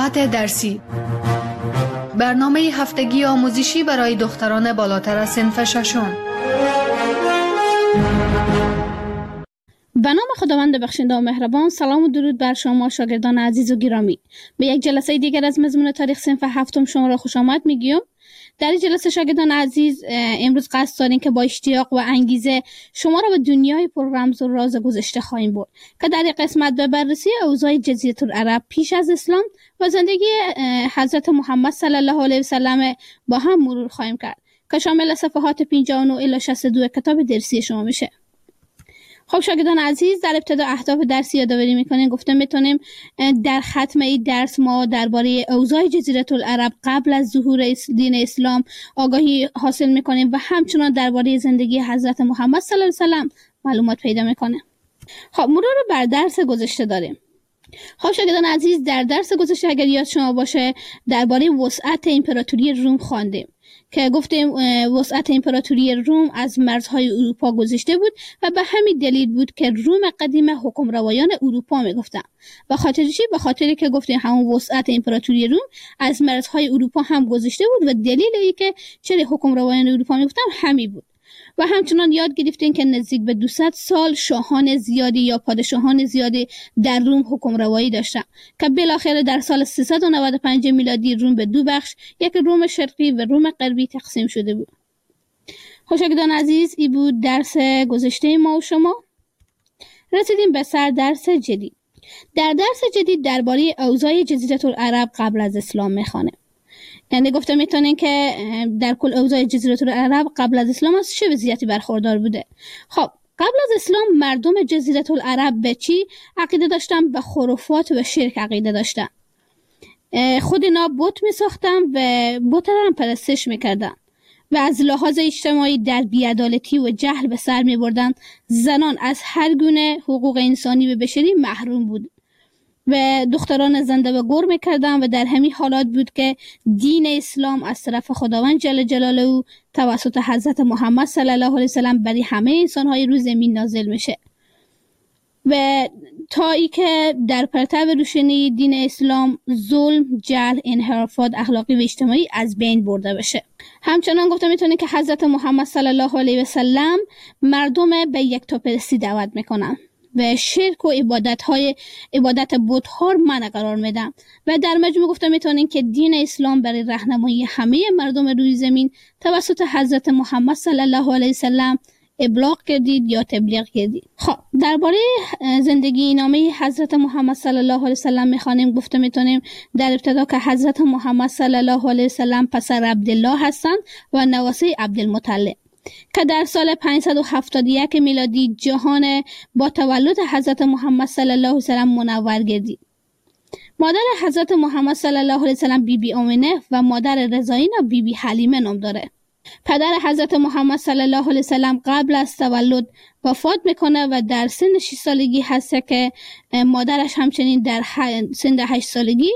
ساعت درسی، برنامه هفتگی آموزشی برای دختران بالاتر از صنف ششم. به نام خداوند بخشنده و مهربان. سلام و درود بر شما شاگردان عزیز و گرامی. به یک جلسه دیگر از مضمون تاریخ صنف هفتم شما را خوش آمد میگیم. در این جلسه شاگردان عزیز امروز قصد داریم که با اشتیاق و انگیزه شما را به دنیای پر رمز و راز گذشته خواهیم برد که در این قسمت به بررسی اوضاع جزیره العرب پیش از اسلام و زندگی حضرت محمد صلی الله علیه و سلم با هم مرور خواهیم کرد که شامل صفحات 59 الی 62 کتاب درسی شما میشه. خب شاگردان عزیز، در ابتدا اهداف درسی یادآوری میکنیم. گفتم میتونیم در ختم این درس ما درباره اوضاع جزیره العرب قبل از ظهور دین اسلام آگاهی حاصل میکنیم و همچنان درباره زندگی حضرت محمد صلی الله علیه و سلم معلومات پیدا میکنیم. خب مرور بر درس گذشته داریم. خب شاگردان عزیز، در درس گذشته اگر یاد شما باشه درباره وسعت امپراتوری روم خواندیم که گفتیم وسعت امپراتوری روم از مرزهای اروپا گذشته بود و به همین دلیل بود که روم قدیم حکمروایان اروپا میگفتن. به خاطری که گفتیم همون وسعت امپراتوری روم از مرزهای اروپا هم گذشته بود و دلیل ای که چرا حکمروایان اروپا میگفتن همین بود. و همچنان یاد گرفتیم که نزدیک به 200 سال شاهان زیادی یا پادشاهان زیادی در روم حکمروایی داشتند که بالاخره در سال 395 میلادی روم به دو بخش، یک روم شرقی و روم غربی تقسیم شده بود. شاگردان عزیز، این بود درس گذشته ما و شما. رسیدیم به سر درس جدید. در درس جدید درباره اوضاع جزیره العرب قبل از اسلام میخوانیم. یعنی گفته میتونین که در کل اوضاع جزیره العرب قبل از اسلام از چه وضعیتی برخوردار بوده. خب قبل از اسلام مردم جزیره العرب به چی عقیده داشتن؟ به خرافات و شرک عقیده داشتن. خود اینا بت میساختن و بت را هم پرستش میکردن و از لحاظ اجتماعی در بی‌عدالتی و جهل به سر میبردن. زنان از هر گونه حقوق انسانی و بشری محروم بود و دختران زنده و گور میکردن و در همین حالات بود که دین اسلام از طرف خداوند جل جلاله توسط حضرت محمد صلی الله علیه و سلم برای همه انسان‌های روی زمین نازل میشه و تا ای که در پرتو روشنی دین اسلام ظلم، جهل، انحرافات اخلاقی و اجتماعی از بین برده بشه. همچنان گفته میتونه که حضرت محمد صلی الله علیه و سلم مردم به یکتاپرستی دعوت میکنن و شرک و عبادت بت‌ها را منع قرار میدن و در مجموع گفته میتونین که دین اسلام برای راهنمایی همه مردم روی زمین توسط حضرت محمد صلی الله علیه و سلم ابلاغ کردید یا تبلیغ کردید. خب درباره زندگی نامه حضرت محمد صلی الله علیه و سلم میخوانیم. گفته میتونیم در ابتدا که حضرت محمد صلی الله علیه و سلم پسر عبدالله هستند و نواسه عبدالمطلب که در سال 571 میلادی جهان با تولد حضرت محمد صلی الله علیه و سلم منور گردید. مادر حضرت محمد صلی الله علیه و سلم بیبی آمنه و مادر رضایینا بیبی حلیمه نام داره. پدر حضرت محمد صلی الله علیه و سلم قبل از تولد وفات میکنه و در سن 6 سالگی هست که مادرش همچنین در سن 8 سالگی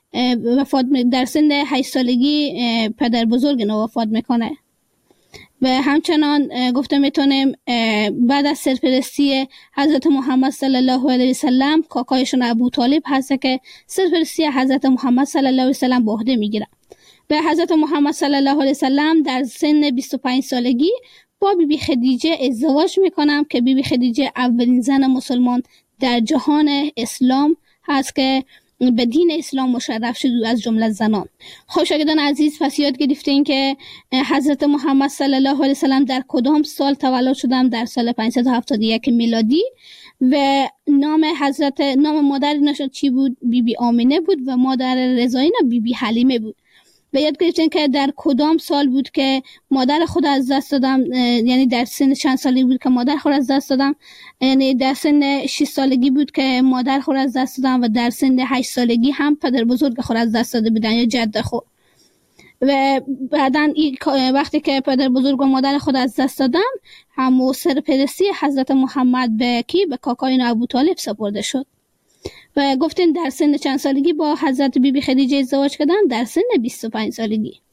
پدر بزرگ نو وفات میکنه. و همچنان گفته میتونیم بعد از سرپرستی حضرت محمد صلی الله علیه و سلم کاکایشون ابو طالب هست که سرپرستی حضرت محمد صلی الله علیه و سلم به عهده میگیره و حضرت محمد صلی الله علیه و سلم در سن 25 سالگی با بیبی خدیجه ازدواج میکنم که بیبی خدیجه اولین زن مسلمان در جهان اسلام هست که به دین اسلام مشرف شد از جمله زنان. خب شاگردان عزیز، پس یاد گرفتین که حضرت محمد صلی الله علیه و سلم در کدام سال تولد شدن؟ در سال 571 میلادی و نام مادر نشد چی بود؟ بیبی آمنه بود و مادر رضایینا بیبی حلیمه بود. و یاد گرفتین که در کدام سال بود که مادر خود از دست دادم، یعنی در سن چند سالی بود که مادر خود از دست دادم؟ یعنی در سن 6 سالگی بود که مادر خود از دست دادم و در سن 8 سالگی هم پدر بزرگ خود از دست داده بودن یا جد خود. و بعدن وقتی که پدر بزرگ و مادر خود از دست دادن همو سرپرستی حضرت محمد به کاکای ابو طالب سپرده شد و گفتین در سن چند سالگی با حضرت بیبی خدیجه ازدواج کردن؟ در سن 25 سالگی.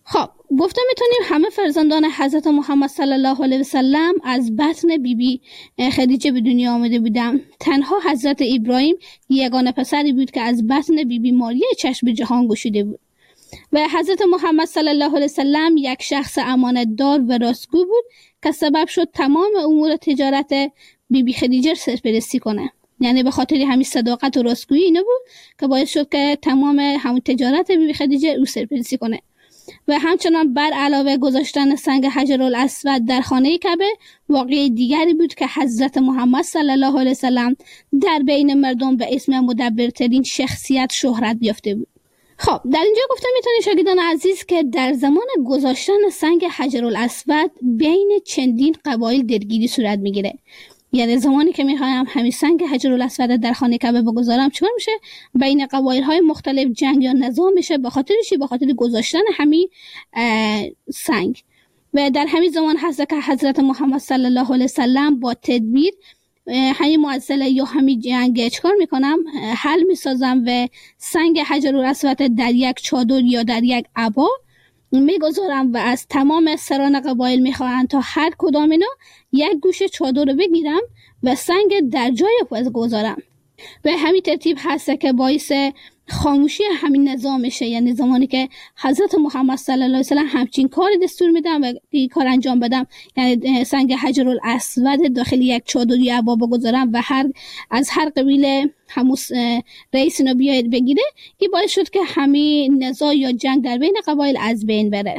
خب گفته میتونیم همه فرزندان حضرت محمد صلی الله علیه و سلم از بطن بیبی خدیجه به دنیا آمده بودند. تنها حضرت ابراهیم یگانه پسری بود که از بطن بیبی ماریه چشم به جهان گشوده بود و حضرت محمد صلی الله علیه و سلم یک شخص امانتدار و راستگو بود که سبب شد تمام امور تجارت بیبی خدیجه سرپرستی کنه. یعنی به خاطر همین صداقت و راستگویی اینه بود که باعث شد که تمام همون تجارت بیبی خدیجه او سرپرستی کنه. و همچنان بر علاوه گذاشتن سنگ حجرالاسود در خانه کعبه واقعه دیگری بود که حضرت محمد صلی الله علیه وسلم در بین مردم به اسم مدبرترین شخصیت شهرت یافته بود. خب در اینجا گفته میتونید شاگردان عزیز که در زمان گذاشتن سنگ حجرالاسود بین چندین قبایل درگیری صورت میگیره. یعنی زمانی که میخوایم همین سنگ حجرالاسود در خانه کعبه بگذارم چیکار میشه؟ بین قبایل های مختلف جنگ یا نزاع میشه. به خاطر چی؟ به خاطر گذاشتن همین سنگ. و در همین زمان هست که حضرت محمد صلی الله علیه وسلم با تدبیر همین معضله یا همین جنگ چیکار میکنم؟ حل میسازم و سنگ حجرالاسود در یک چادر یا در یک عبا میگذارم و از تمام سران قبایل میخواهند تا هر کدام اینا یک گوشه چادر رو بگیرم و سنگ در جای پس گذارم. به همین ترتیب هست که باعث خاموشی همین نظام میشه. یعنی زمانی که حضرت محمد صلی الله علیه و سلم همچین کار دستور میدم و این کار انجام بدم، یعنی سنگ حجرالاسود داخل یک چادر یا عبا بگذارم و از هر قبیله همون رئیس اینو بیاید بگیره، این باعث شد که همین نزاع یا جنگ در بین قبایل از بین بره.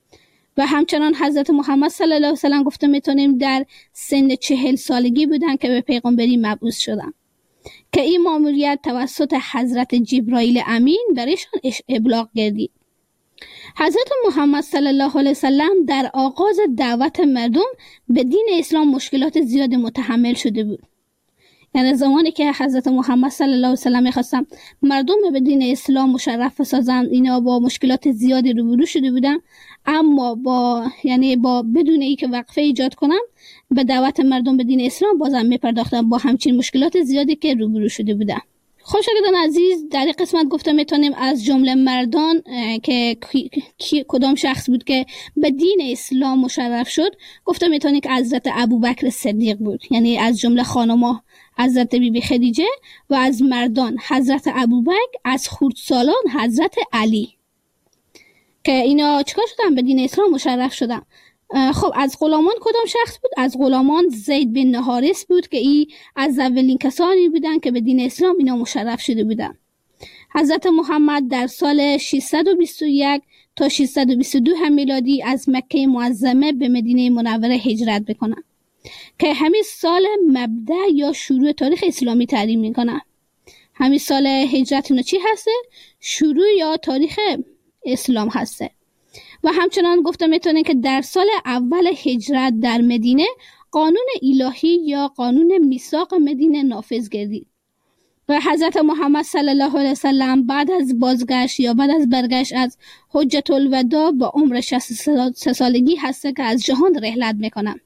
و همچنان حضرت محمد صلی الله علیه و سلم گفته میتونیم در سن 40 سالگی بودن که به پیغمبری مبعوث شدن که این ماموریت توسط حضرت جبرائیل امین برایشان ابلاغ گردید. حضرت محمد صلی الله علیه و سلم در آغاز دعوت مردم به دین اسلام مشکلات زیاد متحمل شده بود. یعنی زمانی که حضرت محمد صلی الله علیه و سلم می‌خواستن مردم به دین اسلام مشرف بسازن، اینا با مشکلات زیادی روبرو شده بودن، اما با بدون اینکه وقفه ایجاد کنن به دعوت مردم به دین اسلام بازم میپرداختن با همچین مشکلات زیادی که روبرو شده بودن. خب شاگردان عزیز، در این قسمت گفته میتونیم از جمله مردان که کدام شخص بود که به دین اسلام مشرف شد، گفته میتونیم که حضرت ابوبکر صدیق بود. یعنی از جمله خانم‌ها حضرت بیبی خدیجه و از مردان حضرت ابوبکر، از خردسالان حضرت علی، که اینا چیکار شدن؟ به دین اسلام مشرف شدن. خب از غلامان کدام شخص بود؟ از غلامان زید بن حارث بود که ای از اولین کسانی بودن که به دین اسلام اینا مشرف شده بودن. حضرت محمد در سال 621 تا 622 هم میلادی از مکه معظمه به مدینه منوره هجرت بکنن که همین سال مبدأ یا شروع تاریخ اسلامی تعیین میکنن. همین سال هجرت اینا چی هسته؟ شروع یا تاریخ اسلام هسته. و همچنان گفته میتونه که در سال اول هجرت در مدینه قانون الهی یا قانون میثاق مدینه نافذ گردید و حضرت محمد صلی الله علیه وسلم بعد از بازگشت یا بعد از برگشت از حجة الوداع با عمر 63 سالگی هسته که از جهان رحلت میکنن.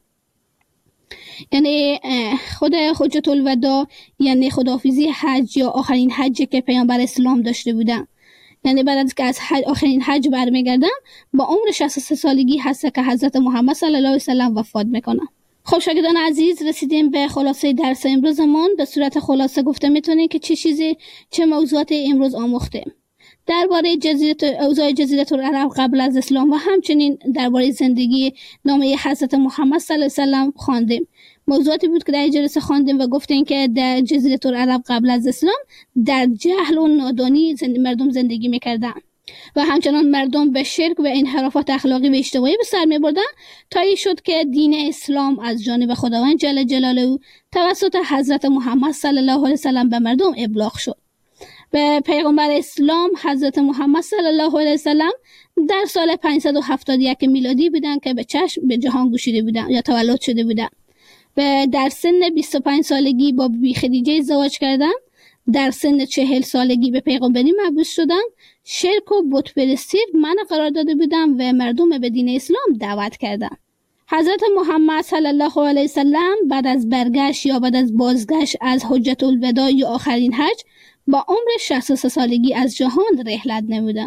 یعنی خود حجة الوداع یعنی خداحافظی حج یا آخرین حجی که پیامبر اسلام داشته بودن. یعنی بعد از که از آخرین حج برمیگردن با عمر 63 سالگی هست که حضرت محمد صلی الله علیه وسلم وفات میکنن. خب شاگردان عزیز، رسیدیم به خلاصه درس امروزمون. به صورت خلاصه گفته میتونیم که چه موضوعات امروز آموختیم درباره اوضاع جزیره العرب قبل از اسلام و همچنین درباره زندگی نامه حضرت محمد صلی الله علیه وسلم خواندیم. موضوعاتی بود که در جلسه خواندیم و گفتیم که در جزیره العرب قبل از اسلام در جهل و نادانی مردم زندگی میکردن و همچنان مردم به شرک و انحرافات اخلاقی و اجتماعی به سر میبردن تا این شد که دین اسلام از جانب خداوند جل جلاله توسط حضرت محمد صلی الله علیه وسلم به مردم ابلاغ شد. به پیغمبر اسلام حضرت محمد صلی الله علیه وسلم در سال 571 میلادی بودن که به جهان گشوده بودن یا تولد شده بودن و در سن 25 سالگی با بیبی خدیجه ازدواج کردن. در سن 40 سالگی به پیغمبری مبعوث شدن. شرک و بت پرستی منع قرار داده بودن و مردم به دین اسلام دعوت کردن. حضرت محمد صلی الله علیه وسلم بعد از برگشت یا بعد از بازگشت از حجة الوداع یا آخرین حج با عمر 63 سالگی از جهان رحلت نمودند.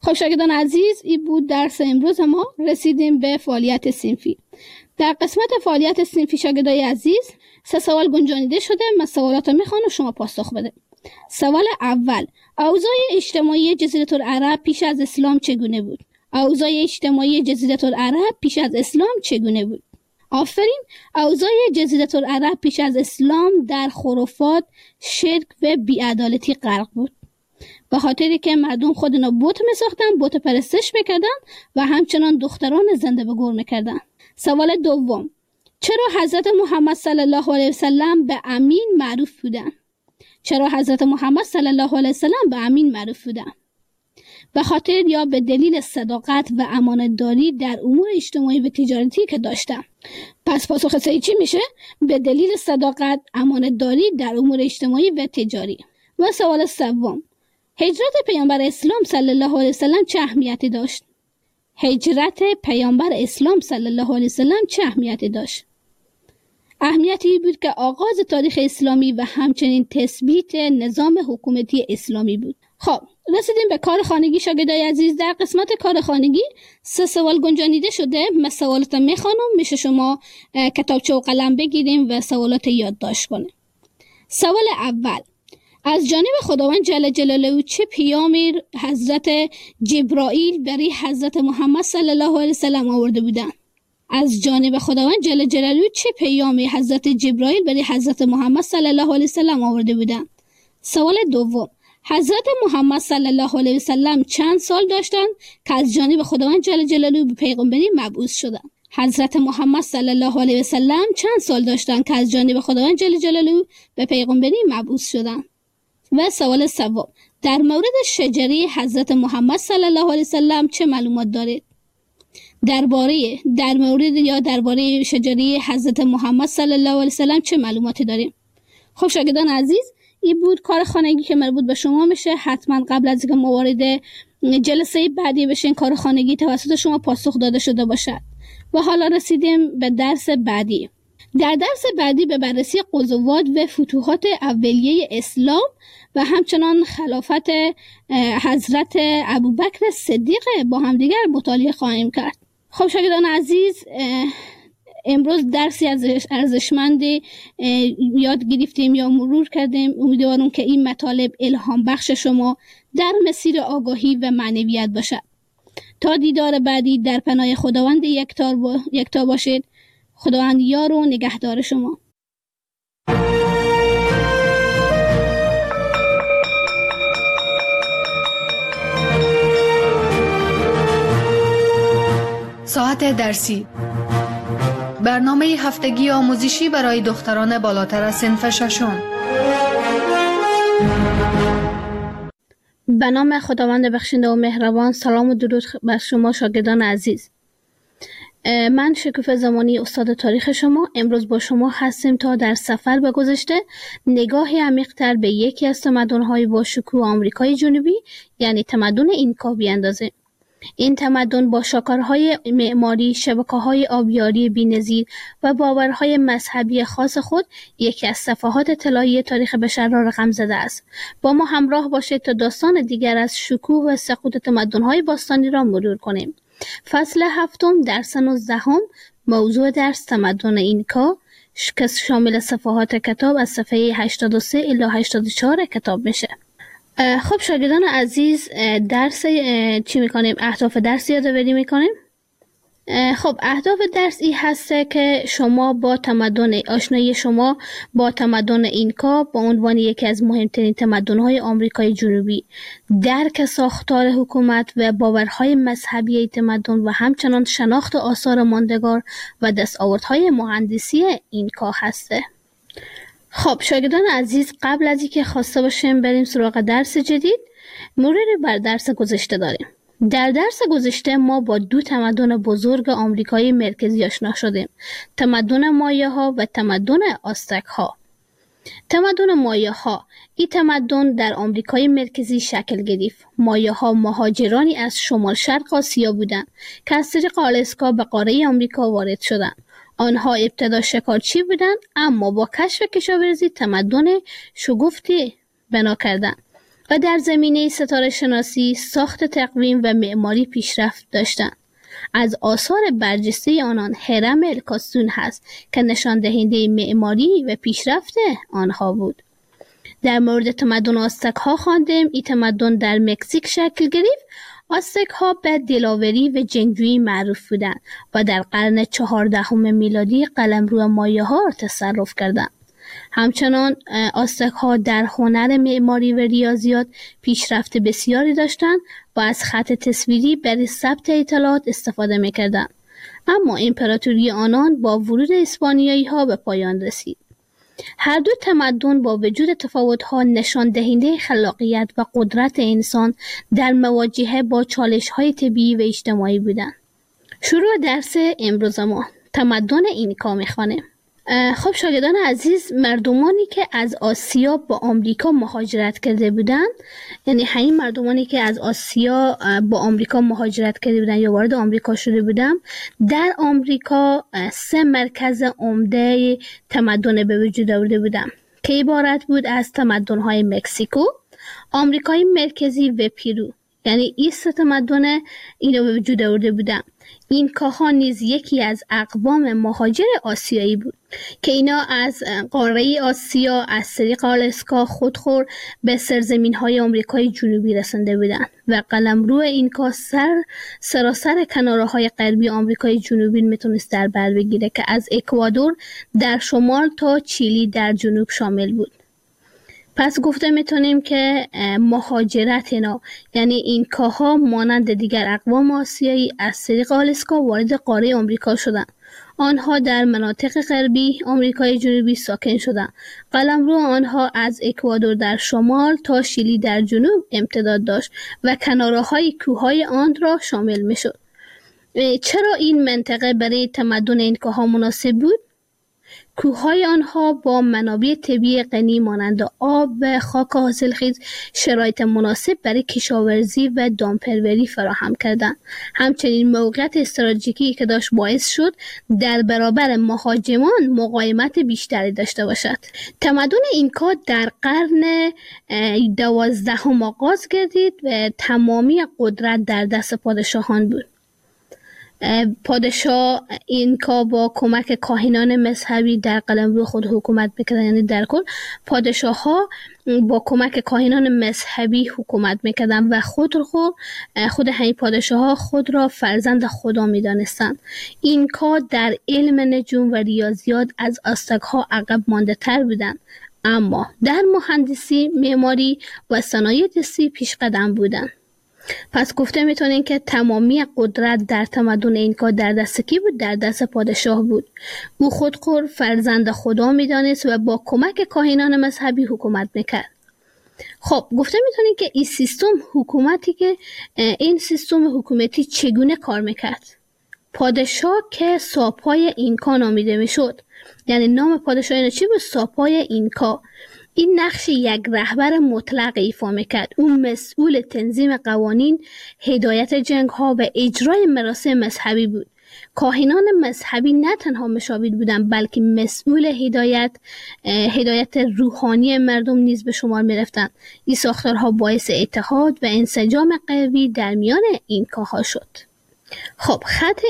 خب شاگردان عزیز، این بود درس امروز ما. رسیدیم به فعالیت صنفی. در قسمت فعالیت صنفی شاگردای عزیز 3 سوال گنجانیده شده. من سوالات رو میخوام و شما پاسخ بده. سوال اول: اوضاع اجتماعی جزیره العرب پیش از اسلام چگونه بود؟ اوضاع اجتماعی جزیره العرب پیش از اسلام چگونه بود؟ آفرین. اوضاع جزیره العرب پیش از اسلام در خرافات، شرک و بی‌عدالتی غرق بود. به خاطری که مردم خودنا بت می‌ساختن، بت پرستش می‌کردن و همچنان دختران زنده به گور می‌کردن. سوال دوم: چرا حضرت محمد صلی الله علیه وسلم به امین معروف بودند؟ چرا حضرت محمد صلی الله علیه وسلم به امین معروف بودند؟ به خاطر یا به دلیل صداقت و امانتداری در امور اجتماعی و تجارتی که داشتند. پس پاسخ صحیح چی میشه؟ به دلیل صداقت، امانتداری در امور اجتماعی و تجاری. و سوال سوم: هجرت پیامبر اسلام صلی الله علیه وسلم چه اهمیتی داشت؟ هجرت پیامبر اسلام صلی الله علیه وسلم چه اهمیتی داشت؟ اهمیتی بود که آغاز تاریخ اسلامی و همچنین تثبیت نظام حکومتی اسلامی بود. خب رسیدیم به کار خانگی شاگردای عزیز. در قسمت کار خانگی 3 سوال گنجانیده شده. من سوالات میخوانم، میشه شما کتابچه و قلم بگیریم و سوالات یادداشت کنیم. سوال اول: از جانب خداوند جل جلاله چه پیامی حضرت جبرائیل برای حضرت محمد صلی الله علیه وسلم آورده بودند؟ از جانب خداوند جل جلاله چه پیامی حضرت جبرائیل برای حضرت محمد صلی الله علیه وسلم آورده بودند؟ سوال دوم: حضرت محمد صلی الله علیه وسلم چند سال داشتند که از جانب خداوند جل جلاله به پیغمبری مبعوث شدند؟ حضرت محمد صلی الله علیه وسلم چند سال داشتند که از جانب خداوند جل جلاله به پیغمبری مبعوث شدند؟ و سوال سوم: در مورد شجره حضرت محمد صلی الله علیه وسلم چه معلومات دارید؟ درباره شجره حضرت محمد صلی الله علیه وسلم چه معلوماتی داریم؟ خب شاگردان عزیز، این بود کار خانگی که مربوط به شما میشه. حتما قبل از اینکه ما وارد جلسه بعدی بشین کار خانگی توسط شما پاسخ داده شده باشد. و حالا رسیدیم به درس بعدی. در درس بعدی به بررسی غزوات و فتوحات اولیه اسلام و همچنان خلافت حضرت ابوبکر صدیق با همدیگر مطالعه خواهیم کرد. خب شاگردان عزیز، امروز درسی از ارزشمندی یاد گرفتیم یا مرور کردیم. امیدوارم که این مطالب الهام بخش شما در مسیر آگاهی و معنویت باشد. تا دیدار بعدی در پناه خداوند یکتا باشید. خداوند یار و نگهدار شما. ساعت درسی: برنامه هفتگی آموزشی برای دختران بالاتر از صنف ششم. به نام خداوند بخشنده و مهربان. سلام و درود بر شما شاگردان عزیز. من شکوفه زمانی استاد تاریخ شما امروز با شما هستیم تا در سفر به گذشته نگاهی عمیق‌تر به یکی از تمدن‌های با شکوه آمریکای جنوبی یعنی تمدن اینکا بیاندازیم. این تمدن با شاهکارهای معماری، شبکه‌های آبیاری بی‌نظیر و باورهای مذهبی خاص خود یکی از صفحات طلایی تاریخ بشر را رقم زده است. با ما همراه باشید تا داستان دیگر از شکوه و سقوط تمدن‌های باستانی را مرور کنیم. فصل 7 درس 19 موضوع درس تمدن اینکا که شامل صفحات کتاب از صفحه 83 الی 84 کتاب میشه. خب شاگردان عزیز، درس چی میکنیم؟ اهداف درس یادآوری میکنیم. خب اهداف درس این هسته که شما با آشنایی شما با تمدن اینکا با عنوان یکی از مهمترین تمدن‌های آمریکای جنوبی، درک ساختار حکومت و باورهای مذهبی تمدن و همچنان شناخت آثار ماندگار و دستاوردهای مهندسی اینکا هسته. خب شاگردان عزیز، قبل از اینکه خواسته باشیم بریم سراغ درس جدید، مروری بر درس گذشته داریم. در درس گذشته ما با 2 تمدن بزرگ آمریکای مرکزی آشنا شدیم: تمدن مایاها و تمدن آزتک‌ها. تمدن مایاها، این تمدن در آمریکای مرکزی شکل گرفت. مایاها مهاجرانی از شمال شرق آسیا بودند که از طریق آلاسکا به قاره آمریکا وارد شدند. آنها ابتدا شکارچی بودند اما با کشف کشاورزی تمدن شگفتی بنا کردند. و در زمینه ستاره شناسی، ساخت تقویم و معماری پیشرفت داشتند. از آثار برجسته آنان هرم الکاسون هست که نشان دهنده معماری و پیشرفت آنها بود. در مورد تمدن آستک ها خواندیم. این تمدن در مکزیک شکل گرفت. آستک ها به دلاوری و جنگجویی معروف بودند و در قرن 14 میلادی قلمرو مایه ها را تصرف کردند. همچنان آستک ها در هنر معماری و ریاضیات پیشرفت بسیاری داشتند و از خط تصویری برای ثبت اطلاعات استفاده می‌کردند. اما امپراتوری آنان با ورود اسپانیایی ها به پایان رسید. هر دو تمدن با وجود تفاوت‌ها نشان دهنده خلاقیت و قدرت انسان در مواجهه با چالش‌های طبیعی و اجتماعی بودند. شروع درس امروز ما تمدن اینکا می‌خوانیم. خب شاگردان عزیز، مردمانی که از آسیا با آمریکا مهاجرت کرده بودند، یعنی همین مردمانی که از آسیا با آمریکا مهاجرت کرده بودند یا وارد آمریکا شده بودند، در آمریکا 3 مرکز عمده تمدن به وجود آورده بودند که عبارت بود از تمدن‌های مکزیکو، آمریکای مرکزی و پیرو. یعنی این 3 تمدن اینو به وجود آورده بودند. اینکاها نیز یکی از اقوام مهاجر آسیایی بود که اینا از قاره آسیا از طریق آلاسکا خودخور به سرزمین‌های آمریکای جنوبی رسنده بودند و قلمرو اینکا سراسر کناره‌های غربی آمریکای جنوبی میتونست در بر بگیره که از اکوادور در شمال تا چیلی در جنوب شامل بود. پس گفته میتونیم که مهاجرت اینا، یعنی اینکاها مانند دیگر اقوام آسیایی از طریق آلاسکا وارد قاره آمریکا شدند. آنها در مناطق غربی آمریکای جنوبی ساکن شدند. قلمرو آنها از اکوادور در شمال تا شیلی در جنوب امتداد داشت و کناره‌های کوههای آن را شامل میشد. چرا این منطقه برای تمدن اینکاها مناسب بود؟ کوههای آنها با منابع طبیعی غنی مانند آب و خاک حاصلخیز شرایط مناسب برای کشاورزی و دامپروری فراهم کردند. همچنین موقعیت استراتژیکی که داشت باعث شد در برابر مهاجمان مقاومت بیشتری داشته باشد. تمدن اینکا در قرن 12 آغاز گردید و تمامی قدرت در دست پادشاهان بود. پادشاه اینکا با کمک کاهنان مذهبی در قلمرو خود حکومت میکردن. یعنی در کل پادشاه ها با کمک کاهنان مذهبی حکومت میکردن و خود همین پادشاه ها خود را فرزند خدا میدانستند. اینکا در علم نجوم و ریاضیات از آستک ها عقب مانده تر بودند، اما در مهندسی، معماری و صنایع دستی پیش قدم بودند. پس گفته میتونین که تمامی قدرت در تمدن اینکا در دست کی بود؟ در دست پادشاه بود. او خودخور فرزند خدا میدانست و با کمک کاهنان مذهبی حکومت میکرد. خب گفته میتونین که این سیستم حکومتی چگونه کار میکرد؟ پادشاه که ساپای اینکا نامیده میشد، یعنی نام پادشاه اینا چی بود؟ ساپای اینکا. این نقش یک رهبر مطلق ایفا میکرد. اون مسئول تنظیم قوانین، هدایت جنگ ها و اجرای مراسم مذهبی بود. کاهنان مذهبی نه تنها مشاور بودند بلکه مسئول هدایت روحانی مردم نیز به شمار میرفتند. این ساختارها باعث اتحاد و انسجام قوی در میان اینکاها شد. خب خط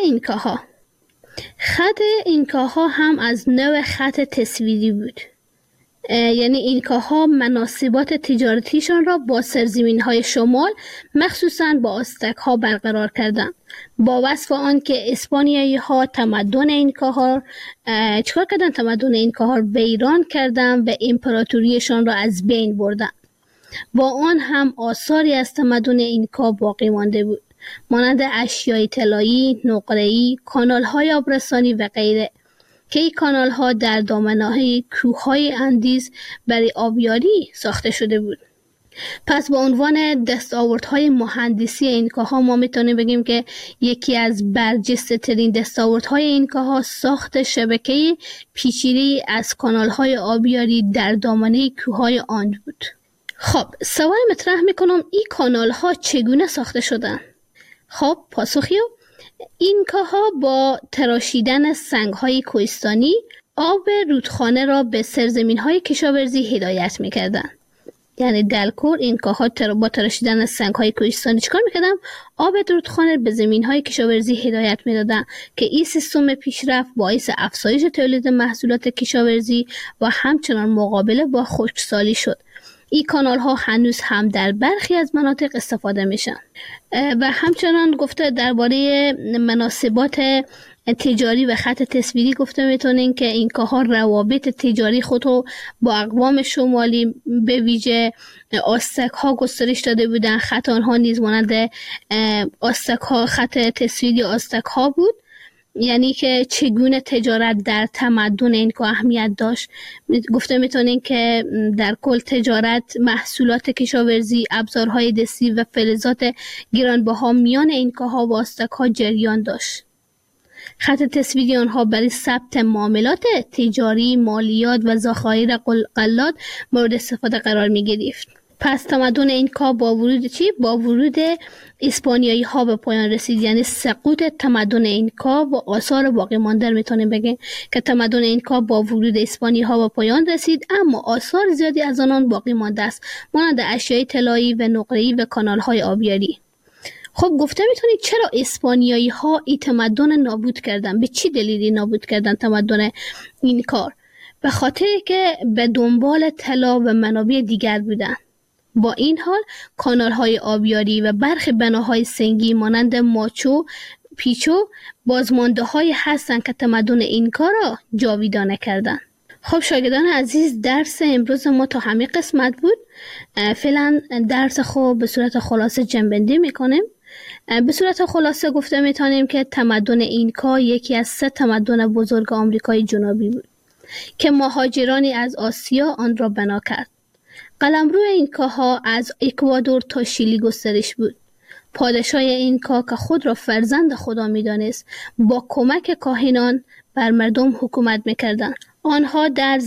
اینکاها هم از نوع خط تصویری بود. یعنی اینکاها مناسبات تجارتیشان را با سرزمین‌های شمال مخصوصاً با آستک ها برقرار کردند. با وصف آن که اسپانیایی ها تمدن اینکاها چکار کردن؟ تمدن اینکاها را ویران کردن و امپراتوریشان را از بین بردن. با آن هم آثاری از تمدن اینکا باقی مانده بود، مانند اشیای طلایی، نقره‌ای، کانال‌های آبرسانی و غیره که این کانال ها در دامنه‌های کوههای اندیز برای آبیاری ساخته شده بود. پس با عنوان دستاوردهای مهندسی اینکاها ما میتونیم بگیم که یکی از برجسته ترین دستاوردهای اینکاها ساخت شبکه پیچیده‌ای از کانال های آبیاری در دامنه کوههای آن بود. خب سوال مطرح میکنم این کانال ها چگونه ساخته شدن؟ خب پاسخیو اینکاها با تراشیدن سنگ‌های کوهستانی آب رودخانه را به سرزمین‌های کشاورزی هدایت می‌کردند. یعنی دلکور اینکاها با تراشیدن سنگ‌های کوهستانی چیکار می‌کردن؟ آب رودخانه به زمین‌های کشاورزی هدایت می‌دادن که این سیستم پیشرفت باعث افزایش تولید محصولات کشاورزی و همچنان مقابله با خشکسالی شد. این کانال ها هنوز هم در برخی از مناطق استفاده میشن. و همچنان گفته درباره مناسبات تجاری و خط تصویری گفته میتونین که اینکاها روابط تجاری خود رو با اقوام شمالی به ویژه آستک ها گسترش داده بودن. خط آنها نیز مانند آستک ها، خط تصویری آستک ها بود، یعنی که چگونه تجارت در تمدن اینکا اهمیت داشت. گفته میتونین که در کل تجارت، محصولات کشاورزی، ابزارهای دستی و فلزات گرانبها میان اینکاها و آستک‌ها جریان داشت. خط تصویری آنها برای ثبت معاملات تجاری، مالیات و ذخایر غلات مورد استفاده قرار می گرفت. پس تمدن اینکا با ورود با ورود اسپانیایی ها به پایان رسید، یعنی سقوط تمدن اینکا و آثار باقی مانده میتونیم بگیم که تمدن اینکا با ورود اسپانیایی ها به پایان رسید، اما آثار زیادی از آنان باقی مانده است، مانند اشیاء طلایی و نقره‌ای و کانال های آبیاری. خب گفته میتونید چرا اسپانیایی ها این تمدن نابود کردن؟ به چی دلیلی نابود کردن تمدن اینکا؟ به خاطر که به دنبال طلا و منابع دیگر بودن. با این حال کانال های آبیاری و برخی بناهای سنگی مانند ماچو پیچو بازمانده های هستند که تمدن اینکا را جاویدانه کردند. خب شاگردان عزیز، درس امروز ما تا همین قسمت بود. فعلا درس خوب به صورت خلاصه جنبندی میکنیم. به صورت خلاصه گفته میتونیم که تمدن اینکا یکی از 3 تمدن بزرگ آمریکای جنوبی بود که مهاجرانی از آسیا آن را بنا کرد. قلمرو اینکاها از اکوادور تا شیلی گسترش بود. پادشاه اینکا که خود را فرزند خدا می‌دانست، با کمک کاهنان بر مردم حکومت می‌کردند. آنها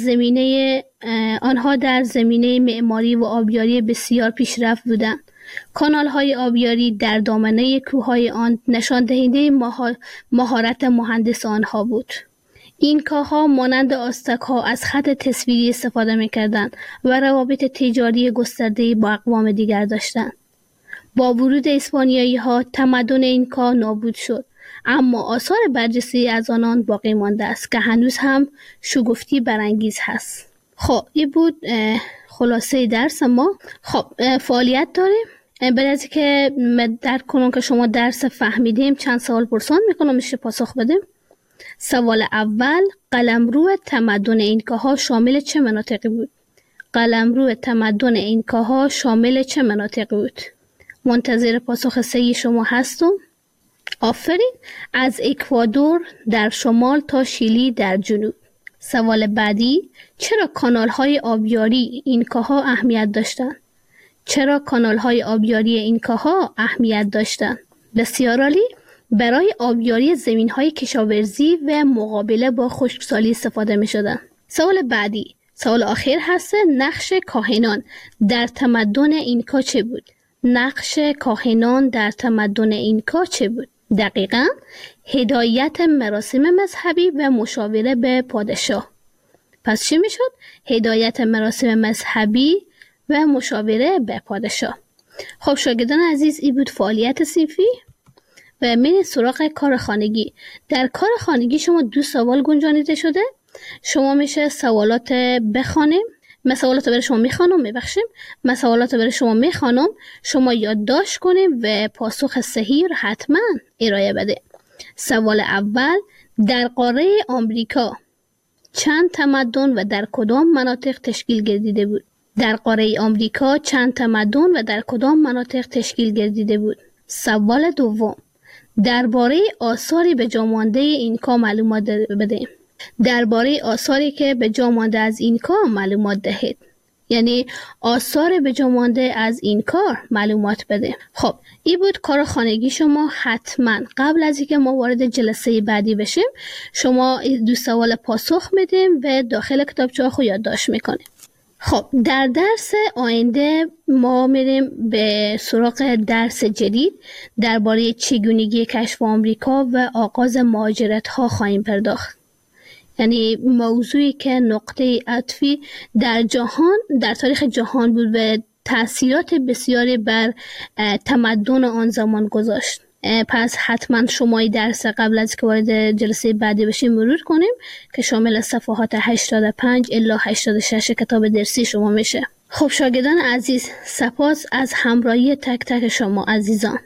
در زمینه معماری و آبیاری بسیار پیشرفت بودند. کانال‌های آبیاری در دامنه کوههای آن نشان دهنده مهارت مهندس آنها بود. اینکاها مانند آستک‌ها از خط تصویری استفاده می‌کردند و روابط تجاری گسترده‌ای با اقوام دیگر داشتند. با ورود اسپانیایی‌ها تمدن اینکا نابود شد، اما آثار برجسته از آنان باقی مانده است که هنوز هم شگفتی برانگیز هست. خب این بود خلاصه درس ما. خب فعالیت داریم. بعد از اینکه درک کنم که شما درس فهمیدیم، چند سوال پرسان میکنم، میشه پاسخ بدیم. سوال اول، قلمرو تمدن اینکاها شامل چه مناطقی بود؟ قلمرو تمدن اینکاها شامل چه مناطقی بود؟ منتظر پاسخ صحیح شما هستم. آفرین. از اکوادور در شمال تا شیلی در جنوب. سوال بعدی، چرا کانال‌های آبیاری اینکاها اهمیت داشتند؟ چرا کانال‌های آبیاری اینکاها اهمیت داشتند؟ بسیار عالی. برای آبیاری زمین‌های کشاورزی و مقابله با خشکسالی استفاده می‌شدند. سوال بعدی، سوال آخر هست، نقش کاهنان در تمدن اینکا چه بود؟ نقش کاهنان در تمدن اینکا چه بود؟ دقیقاً هدایت مراسم مذهبی و مشاوره به پادشاه. پس چی میشد؟ هدایت مراسم مذهبی و مشاوره به پادشاه. خب شاگردان عزیز، این بود فعالیت صنفی و میرین سراغ کار خانگی. در کار خانگی شما 2 سوال گنجانیده شده. شما میشه سوالات بخوانیم. من سوالات برای شما میخوانم. شما یادداشت کنیم و پاسخ صحیح را حتما ارائه بده. سوال اول، در قاره آمریکا چند تمدن و در کدام مناطق تشکیل گردیده بود؟ در قاره آمریکا چند تمدن و در کدام مناطق تشکیل گردیده بود؟ سوال دوم، درباره آثاری به جا مانده اینکا معلومات بده. درباره آثاری که به جا مانده از اینکا معلومات دهید. یعنی آثار به جا مانده از این کار معلومات بده. خب این بود کار خانگی شما. حتما قبل از اینکه ما وارد جلسه بعدی بشیم، شما 2 سوال پاسخ میدیم و داخل کتابچه خود یادداشت میکنیم. خب در درس آینده ما میریم به سراغ درس جدید درباره چگونگی کشف آمریکا و آغاز مهاجرت ها خواهیم پرداخت. یعنی موضوعی که نقطه عطفی در جهان، در تاریخ جهان بود و تأثیرات بسیاری بر تمدن آن زمان گذاشت. پس حتما شما درس قبل از که وارد جلسه بعدی بشیم مرور کنیم که شامل صفحات 85 الی 86 کتاب درسی شما میشه. خب شاگردان عزیز، سپاس از همراهی تک تک شما عزیزان.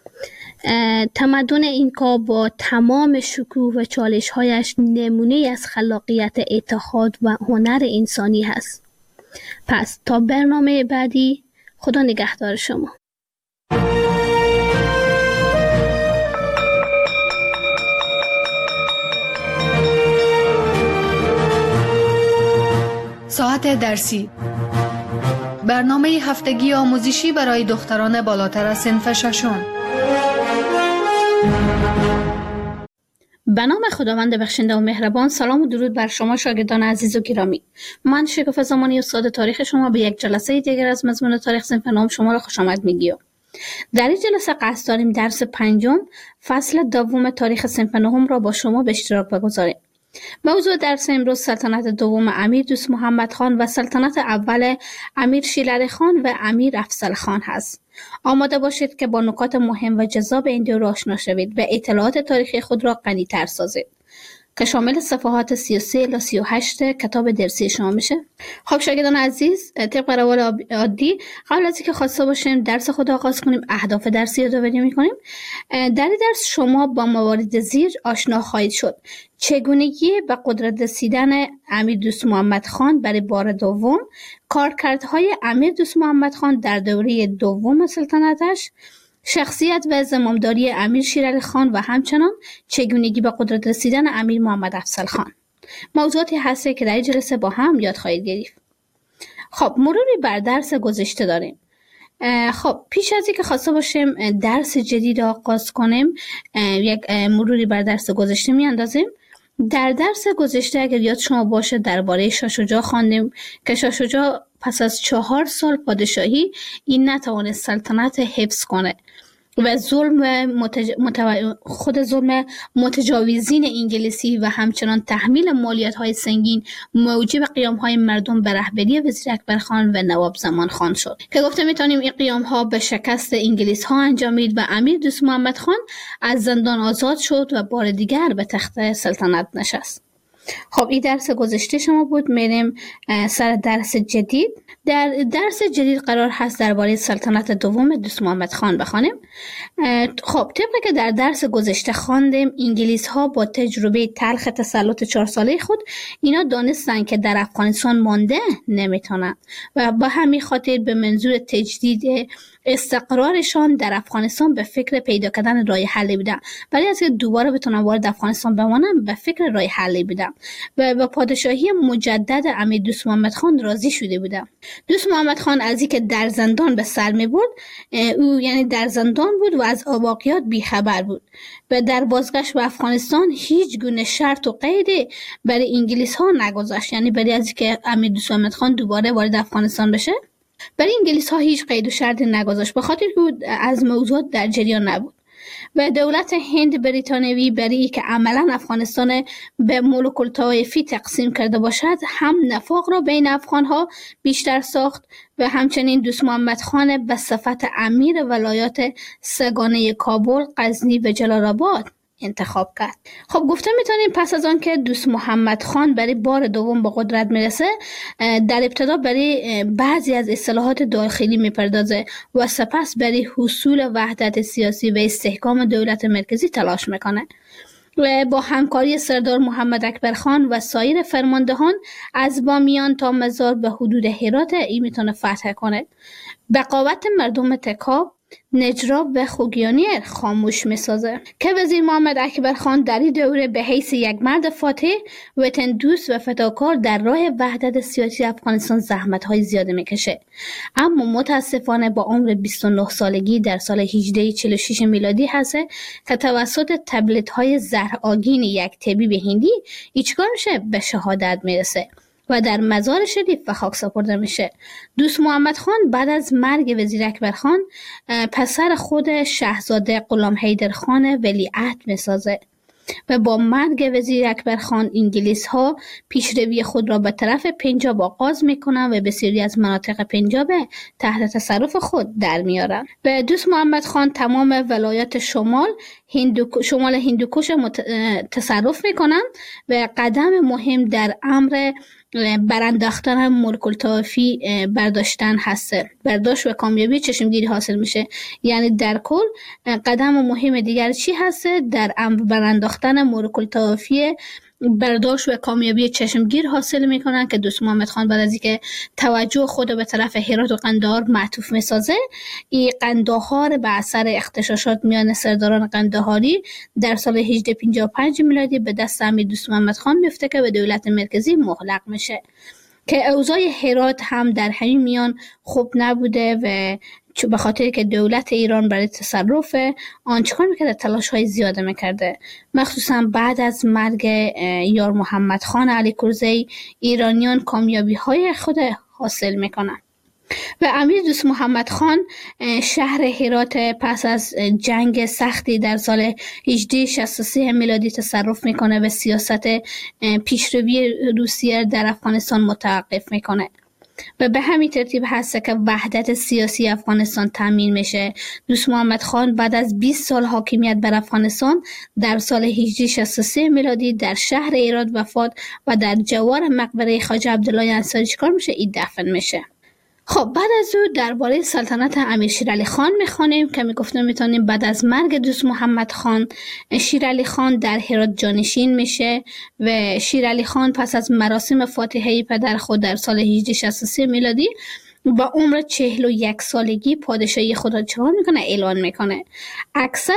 تمدن اینکا با تمام شکوه و چالش‌هایش نمونه از خلاقیت، اتحاد و هنر انسانی هست. پس تا برنامه بعدی، خدا نگهدار شما. ساعت درسی، برنامه هفتگی آموزشی برای دختران بالاتر از صنف ششم. به نام خداوند بخشنده و مهربان. سلام و درود بر شما شاگردان عزیز و گرامی. من شکوفه زمانی استاد تاریخ شما به یک جلسه دیگر از مضمون تاریخ صنف نهم شما را خوش آمد میگیم. در این جلسه قصد داریم درس 5 فصل دوم تاریخ صنف نهم را با شما به اشتراک بگذاریم. موضوع درس امروز سلطنت دوم امیر دوست محمد خان و سلطنت اول امیر شیرعلی خان و امیر افضل خان هست. آماده باشید که با نکات مهم و جذاب این دو آشنا شوید و اطلاعات تاریخی خود را غنی‌تر سازید که شامل صفحات 33 الی 38 کتاب درسی شما میشه. خب شاگردان عزیز، طبق روال عادی قبل از اینکه خواسته باشیم درس خود آغاز کنیم، اهداف درسی یادآوری میکنیم. در این درس شما با موارد زیر آشنا خواهید شد: چگونگی به قدرت رسیدن امیر دوست محمد خان برای بار دوم، کارکردهای امیر دوست محمد خان در دوره دوم سلطنتش، شخصیت و زمامداری امیر شیرعلی خان و همچنان چگونگی به قدرت رسیدن امیر محمد افضل خان. موضوعاتی هست که در این جلسه با هم یاد خواهید گرفت. خب مروری بر درس گذشته داریم. خب پیش از اینکه خواسته باشیم درس جدید آغاز کنیم، یک مروری بر درس گذشته میاندازیم. در درس گذشته اگر یاد شما باشه درباره شاه شجاع خواندیم که شاه شجاع پس از 4 سال پادشاهی این نتوانست سلطنت حفظ کنه و خود ظلم متجاوزین انگلیسی و همچنان تحمیل مالیات‌های سنگین موجب قیام‌های مردم به رهبری وزیر اکبر خان و نواب زمان خان شد که گفته میتونیم این قیام‌ها به شکست انگلیس‌ها انجامید و امیر دوست محمد خان از زندان آزاد شد و بار دیگر به تخت سلطنت نشست. خب این درس گذشته شما بود. میریم سر درس جدید. در درس جدید قرار هست درباره سلطنت دوم دوست محمد خان بخوانیم. خب طبق که در درس گذشته خواندیم، انگلیس ها با تجربه تلخ تسلط 4 ساله خود اینا دانستن که در افغانستان مانده نمیتونن و با همین خاطر به منظور تجدید استقرارشان در افغانستان به فکر پیدا کردن راه حلی بودن. برای از که دوباره بتونن وارد افغانستان بمانن به فکر راه حلی بودن و با پادشاهی مجدد امیر دوست محمد خان راضی شده بودن. دوست محمد خان از اینکه در زندان به سر می برد، او یعنی در زندان بود و از واقعیات بیخبر بود و در بازگشت به افغانستان هیچ گونه شرط و قیدی برای انگلیس ها نگذاشت، یعنی برای از اینکه امیر دوست محمد خان دوباره وارد افغانستان بشه برای انگلیس ها هیچ قید و شرطی نگذاشت، به خاطر که از موضوعات در جریان نبود و دولت هند بریتانیایی برای که عملا افغانستان به ملوک الطوایفی تقسیم کرده باشد هم نفاق را بین افغان ها بیشتر ساخت و همچنین دوست محمد خان به صفت امیر ولایات سگانه کابل، غزنی و جلال آباد انتخاب کرد. خب گفته میتونیم پس از آن که دوست محمد خان برای بار دوم به قدرت میرسه، در ابتدا برای بعضی از اصلاحات داخلی میپردازه و سپس برای حصول وحدت سیاسی و استحکام دولت مرکزی تلاش میکنه و با همکاری سردار محمد اکبر خان و سایر فرماندهان از بامیان تا مزار به حدود هرات این میتونه فتح کنه. بقاوت مردم تکاب، نجراب و خوگیانی خاموش میسازه که وزیر محمد اکبر خان در این دوره به حیث یک مرد فاتح، وطن دوست و فداکار در راه وحدت سیاسی افغانستان زحمت‌های زیاده میکشه، اما متاسفانه با عمر 29 سالگی در سال 1846 میلادی هست که توسط تبلیغات‌های زهرآگین یک طبیب هندی چیکار میشه به شهادت میرسه و در مزار شریف به خاک سپرده میشه. دوست محمد خان بعد از مرگ وزیر اکبر خان پسر خود شاهزاده غلام حیدر خان ولیعهد میسازه و با مرگ وزیر اکبر خان انگلیس ها پیشروی خود را به طرف پنجاب آغاز میکنند و بسیاری از مناطق پنجاب تحت تصرف خود در میارند. و دوست محمد خان تمام ولایات شمال هندوکش تصرف میکنند و قدم مهم در امر برانداختن ملک الطوایفی برداشتن هسته. برداشت و کامیابی چشمگیری حاصل میشه. یعنی در کل قدم مهم دیگر چی هسته؟ در امر برانداختن ملک الطوایفی برداشت و کامیابی چشمگیر حاصل میکنن که دوست محمد خان بعد از اینکه توجه خود به طرف هرات و قندهار معطوف میسازه، این قندهار به اثر اغتشاشات میان سرداران قندهاری در سال 1855 میلادی به دست امیر دوست محمد خان میفته که به دولت مرکزی مغلق میشه که اوضاع هرات هم در همین میان خوب نبوده و به خاطر که دولت ایران برای تصرف آن چکار میکرده؟ تلاش های زیاده میکرده. مخصوصا بعد از مرگ یار محمد خان علی کرزی ایرانیان کامیابی های خود حاصل میکنن و امیر دوست محمد خان شهر هرات پس از جنگ سختی در سال 1863 میلادی تصرف میکنه و سیاست پیشروی روسیه در افغانستان متوقف میکنه و به همین ترتیب هست که وحدت سیاسی افغانستان تامین میشه. دوست محمد خان بعد از 20 سال حاکمیت بر افغانستان در سال 1863 میلادی در شهر هرات وفات و در جوار مقبره خواجه عبدالله انصاری چیکار میشه؟ این دفن میشه. خب بعد از او درباره سلطنت امیر شیرعلی خان میخوانیم که میگفتم میتونیم بعد از مرگ دوست محمد خان شیرعلی خان در هرات جانشین میشه و شیرعلی خان پس از مراسم فاتحه پدر خود در سال 1863 میلادی با عمر 41 سالگی پادشاهی خود را چکار میکنه؟ اعلان میکنه. اکثر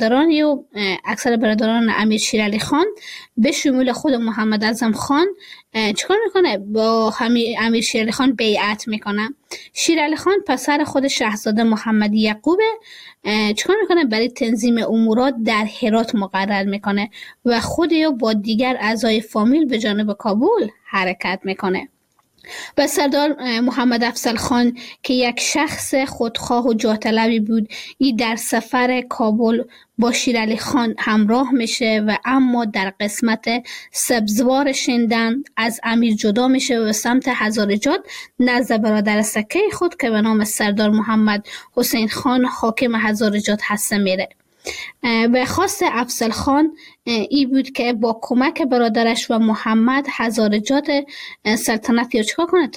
برادران امیر شیرعلی خان به شمول خود محمد اعظم خان چکار میکنه؟ با امیر شیرعلی خان بیعت میکنه. شیرعلی خان پسر خود شاهزاده محمد یعقوب چکار میکنه؟ برای تنظیم امورات در هرات مقرر میکنه و خود یا با دیگر اعضای فامیل به جانب کابل حرکت میکنه. و سردار محمد افضل خان که یک شخص خودخواه و جاه طلبی بود، این در سفر کابل با شیرعلی خان همراه میشه و اما در قسمت سبزوار شندن از امیر جدا میشه و سمت هزارجات نزد برادر سکه خود که به نام سردار محمد حسین خان حاکم هزارجات هسته میره. و خواست افضل خان ای بود که با کمک برادرش و محمد هزارجات سلطنت یا چکار کنه؟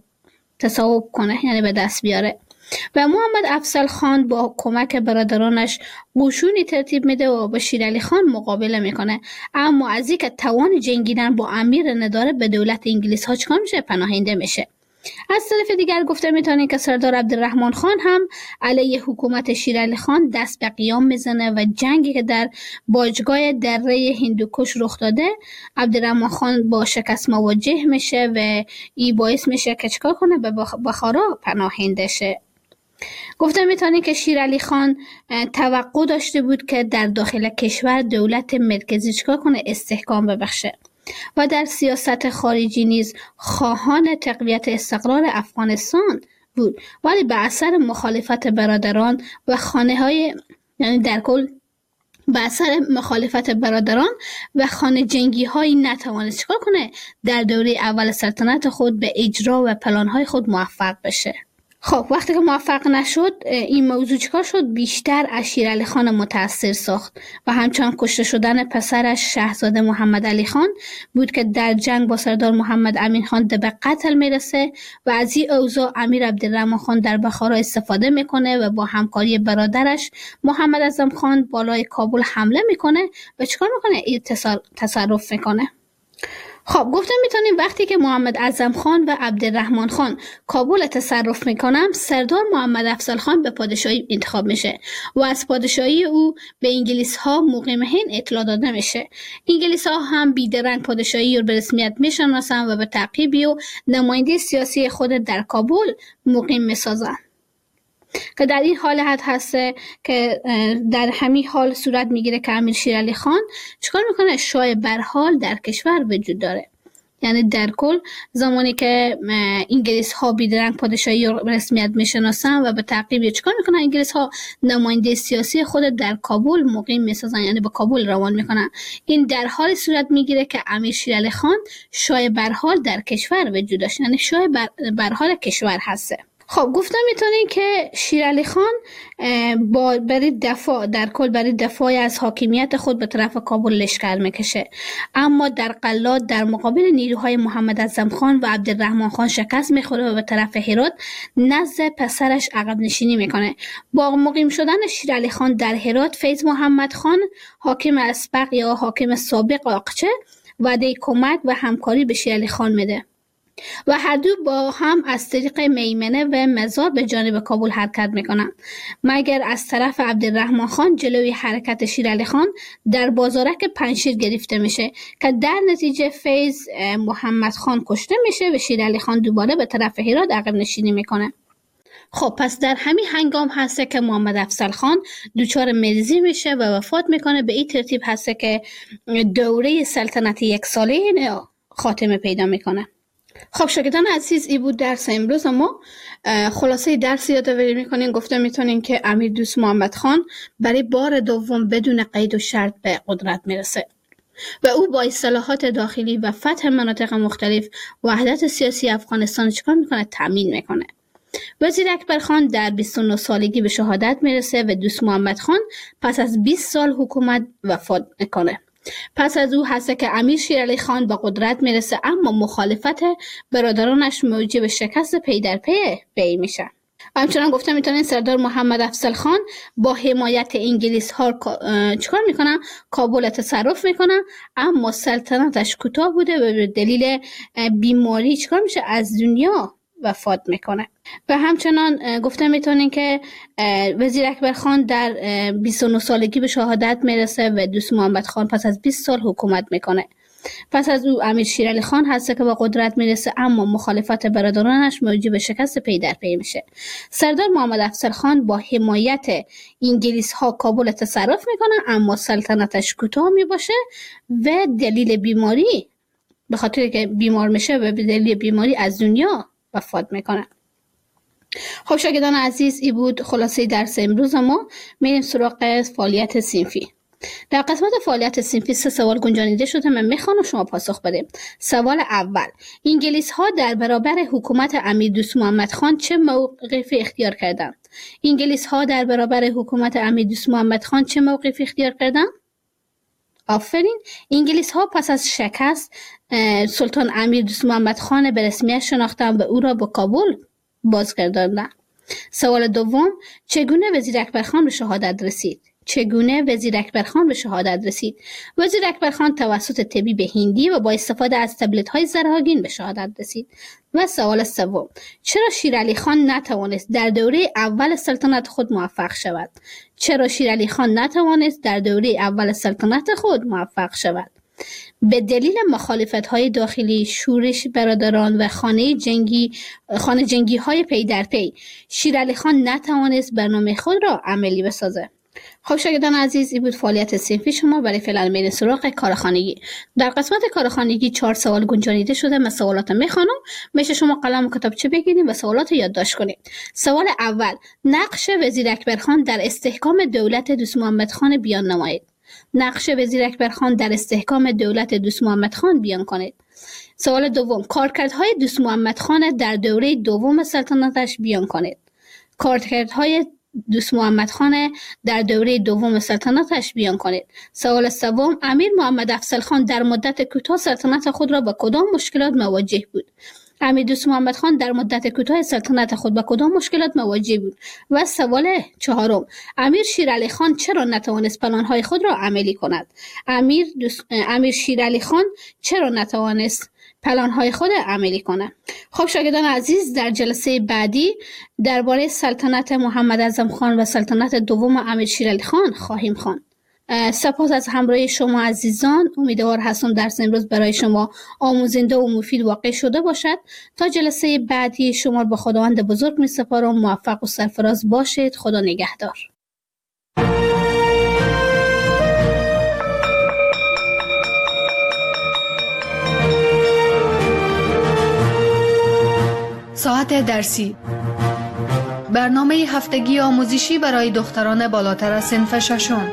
تصاحب کنه، یعنی به دست بیاره. و محمد افضل خان با کمک برادرانش قشونی ترتیب میده و با شیرعلی خان مقابله میکنه، اما از اینکه توان جنگیدن با امیر نداره به دولت انگلیس ها چکار میشه؟ پناهنده میشه. از طرف دیگر گفته میتونیم که سردار عبدالرحمن خان هم علیه حکومت شیرعلی خان دست به قیام میزنه و جنگی که در باجگاه دره هندوکش رخ داده عبدالرحمن خان با شکست مواجه میشه و این باعث میشه که چکار کنه؟ به بخارا پناهنده شه. گفته میتونیم که شیرعلی خان توقع داشته بود که در داخل کشور دولت مرکزی چکار کنه؟ استحکام ببخشه و در سیاست خارجی نیز خواهان تقویت استقرار افغانستان بود، ولی به اثر مخالفت برادران و یعنی در کل به اثر مخالفت برادران و خانه جنگی هایی نتوانست چکار کنه؟ در دوره اول سلطنت خود به اجرا و پلان های خود موفق بشه. خب وقتی که موفق نشد، این موضوع چکار شد؟ بیشتر از شیرعلی خان متاثر ساخت و همچنان کشته شدن پسرش شاهزاده محمد علی خان بود که در جنگ با سردار محمد امین خان به قتل میرسه و از این اوضاع امیر عبدالرحمن خان در بخارا استفاده میکنه و با همکاری برادرش محمد اعظم خان بالای کابل حمله میکنه و چکار میکنه؟ این تصرف میکنه. خب گفتم میتونیم وقتی که محمد اعظم خان و عبدالرحمن خان کابل تصرف میکنن، سردار محمد افضل خان به پادشاهی انتخاب میشه و از پادشاهی او به انگلیس ها مقیم هند اطلاع داده میشه. انگلیس ها هم بیدرنگ پادشاهی رو به رسمیت میشناسن و به تعقیبی و نماینده سیاسی خود در کابل مقیم میسازن که در این حالت هسته که در همین حال صورت میگیره که امیر شیرعلی خان چیکار میکنه؟ شاه برحال در کشور وجود داره یعنی در کل زمانی که انگلیس ها بیدرنگ پادشاهی رسمیت میشناسن و به تعقیب چیکار میکنن، انگلیس ها نماینده سیاسی خود در کابل مقیم میسازن، یعنی به کابل روان میکنن. این در حال صورت میگیره که امیر شیر علی خان شاه برحال در کشور وجود داشت، یعنی شاه برحال کشور هسته. خب گفتم میتونین که شیر علی خان برای دفاع از حاکمیت خود به طرف کابل لشکر میکشه، اما در قلات در مقابل نیروهای محمد اعظم خان و عبدالرحمن خان شکست میخوره و به طرف هرات نزد پسرش عقب نشینی میکنه. با مقیم شدن شیر علی خان در هرات، فیض محمد خان حاکم اسبق یا حاکم سابق آقچه وعده کمک و همکاری به شیر علی خان میده و هر دو با هم از طریق میمنه و مزار به جانب کابل حرکت میکنن، مگر از طرف عبدالرحمن خان جلوی حرکت شیر علی خان در بازارک پنجشیر گرفته میشه که در نتیجه فیض محمد خان کشته میشه و شیر علی خان دوباره به طرف هرات عقب نشینی میکنه. خب پس در همین هنگام هسته که محمد افضل خان دچار مریضی میشه و وفات میکنه. به این ترتیب هسته که دوره سلطنت یک ساله خاتمه پیدا میکنه. خب شاگردان عزیز، این بود درس امروز. ما خلاصه درس یادآوری میکنیم. گفته میتونیم که امیر دوست محمد خان برای بار دوم بدون قید و شرط به قدرت میرسه و او با اصلاحات داخلی و فتح مناطق مختلف وحدت سیاسی افغانستان چیکار میکنه؟ تامین میکنه. وزیر اکبر خان در 29 سالگی به شهادت میرسه و دوست محمد خان پس از 20 سال حکومت وفات میکنه. پس از او هست که امیر شیر علی خان به قدرت میرسه، اما مخالفت برادرانش موجب شکست پی در پی میشه. همچنان گفته میتونین سردار محمد افضل خان با حمایت انگلیس ها چیکار میکنن؟ کابل تصرف میکنن، اما سلطنتش کوتاه بوده و به دلیل بیماری چیکار میشه؟ از دنیا وفات میکنه. و همچنان گفته میتونین که وزیر اکبر خان در 29 سالگی به شهادت میرسه و دوست محمد خان پس از 20 سال حکومت میکنه. پس از او امیر شیر علی خان هست که به قدرت میرسه، اما مخالفت برادرانش موجب شکست پی در پی میشه. سردار محمد افضل خان با حمایت انگلیس ها کابل تصرف میکنه، اما سلطنتش کوتاه میباشه و دلیل بیماری، به خاطر که بیمار میشه و به دلیل بیماری از دنیا وفات میکنه. خب شاگردان عزیز، این بود خلاصه درس امروز ما. میریم سراغ فعالیت صنفی. در قسمت فعالیت صنفی 3 سوال گنجانیده شده، من میخوام شما پاسخ بدیم. سوال اول: انگلیس ها در برابر حکومت امیر دوست محمد خان چه موقفی اختیار کردند؟ انگلیس ها در برابر حکومت امیر دوست محمد خان چه موقفی اختیار کردند؟ آفرین. انگلیس ها پس از شکست سلطان امیر دوست محمد خان به رسمیت شناختند و او را به کابل بازگرداندند. سوال دوم: چگونه وزیر اکبر خان به شهادت رسید؟ وزیر اکبر خان توسط طبیب هندی و با استفاده از تبلت های زرهاگین به شهادت رسید. و سوال سوم: چرا شیر علی خان نتوانست در دوره اول سلطنت خود موفق شود؟ به دلیل مخالفت‌های داخلی، شورش برادران و خانه جنگی های پی در پی، شیر علی خان نتوانست برنامه خود را عملی بسازه. خب شاگردان عزیز، این بود فعالیت صنفی شما. برای فعلا میریم سراغ کارخانگی. در قسمت کارخانگی 4 سوال گنجانیده شده. من سوالات میخوانم، میشه شما قلم و کتابچه بگیرید و سوالات یادداشت کنید. سوال اول: نقش وزیر اکبر خان در استحکام دولت دوست محمد خان بیان نمایید. بیان کنید. سوال دوم: کارکردهای دوست محمد خان در دوره دوم سلطنتش بیان کنید. سوال سوم: امیر محمد افضل خان در مدت کوتاه سلطنت خود را با کدام مشکلات مواجه بود؟ و سوال چهارم: امیر شیر علی خان چرا نتوانست پلان‌های خود را عملی کند؟ خب شاگردان عزیز، در جلسه بعدی درباره سلطنت محمد اعظم خان و سلطنت دوم امیر شیر علی خان خواهیم خواند. سپاس از همراهی شما عزیزان. امیدوار هستم درس امروز برای شما آموزنده و مفید واقع شده باشد. تا جلسه بعدی شما به خداوند بزرگ می سپارم. موفق و سرفراز باشید. خدا نگهدار. ساعت درسی، برنامه هفتگی آموزشی برای دختران بالاتر از صنف ششم.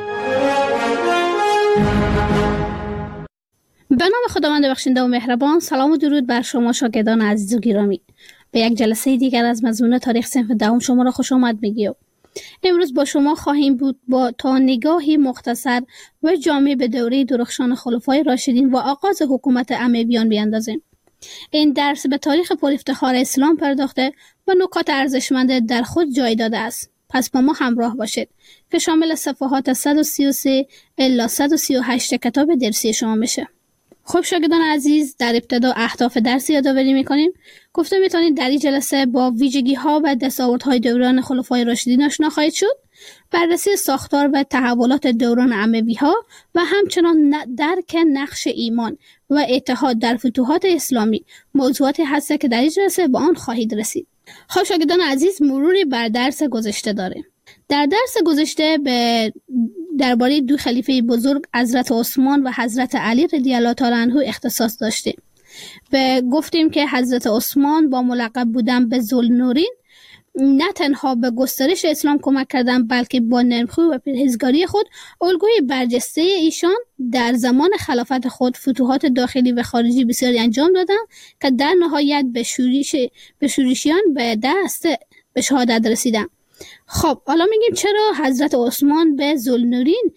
به نام خداوند بخشنده و مهربان. سلام و درود بر شما شاگردان عزیز و گرامی. به یک جلسه دیگر از مضمون تاریخ صنف دهم شما را خوش آمد میگیم. امروز با شما خواهیم بود تا نگاهی مختصر و جامع به دوره درخشان خلفای راشدین و آغاز حکومت امویان بیاندازیم. این درس به تاریخ پرافتخار اسلام پرداخته و نکات ارزشمند در خود جای داده است. پس با ما همراه باشید که شامل صفحات 133 الی 138 کتاب درسی شما میشه. خب شاگردان عزیز، در ابتدا اهداف درس یادآوری میکنیم. گفته میتونید در این جلسه با ویژگی ها و دستاوردهای دوران خلفای راشدین آشنا خواهید شد، بررسی ساختار و تحولات دوران اموی ها و همچنان درک نقش ایمان و اتحاد در فتوحات اسلامی موضوعاتی هست که در این جلسه با آن خواهید رسید. خب شاگردان عزیز، مروری بر درس گذشته داریم. در درس گذشته درباره دو خلیفه بزرگ حضرت عثمان و حضرت علی رضی الله تعالی عنه اختصاص داشتیم. گفتیم که حضرت عثمان با ملقب بودن به ذوالنورین نه تنها به گسترش اسلام کمک کردند، بلکه با نرمخو و پرهیزگاری خود الگوی برجسته ایشان در زمان خلافت خود فتوحات داخلی و خارجی بسیاری انجام دادند که در نهایت به شورشیان به شهادت رسیدند. خب حالا میگیم چرا حضرت عثمان به ذوالنورین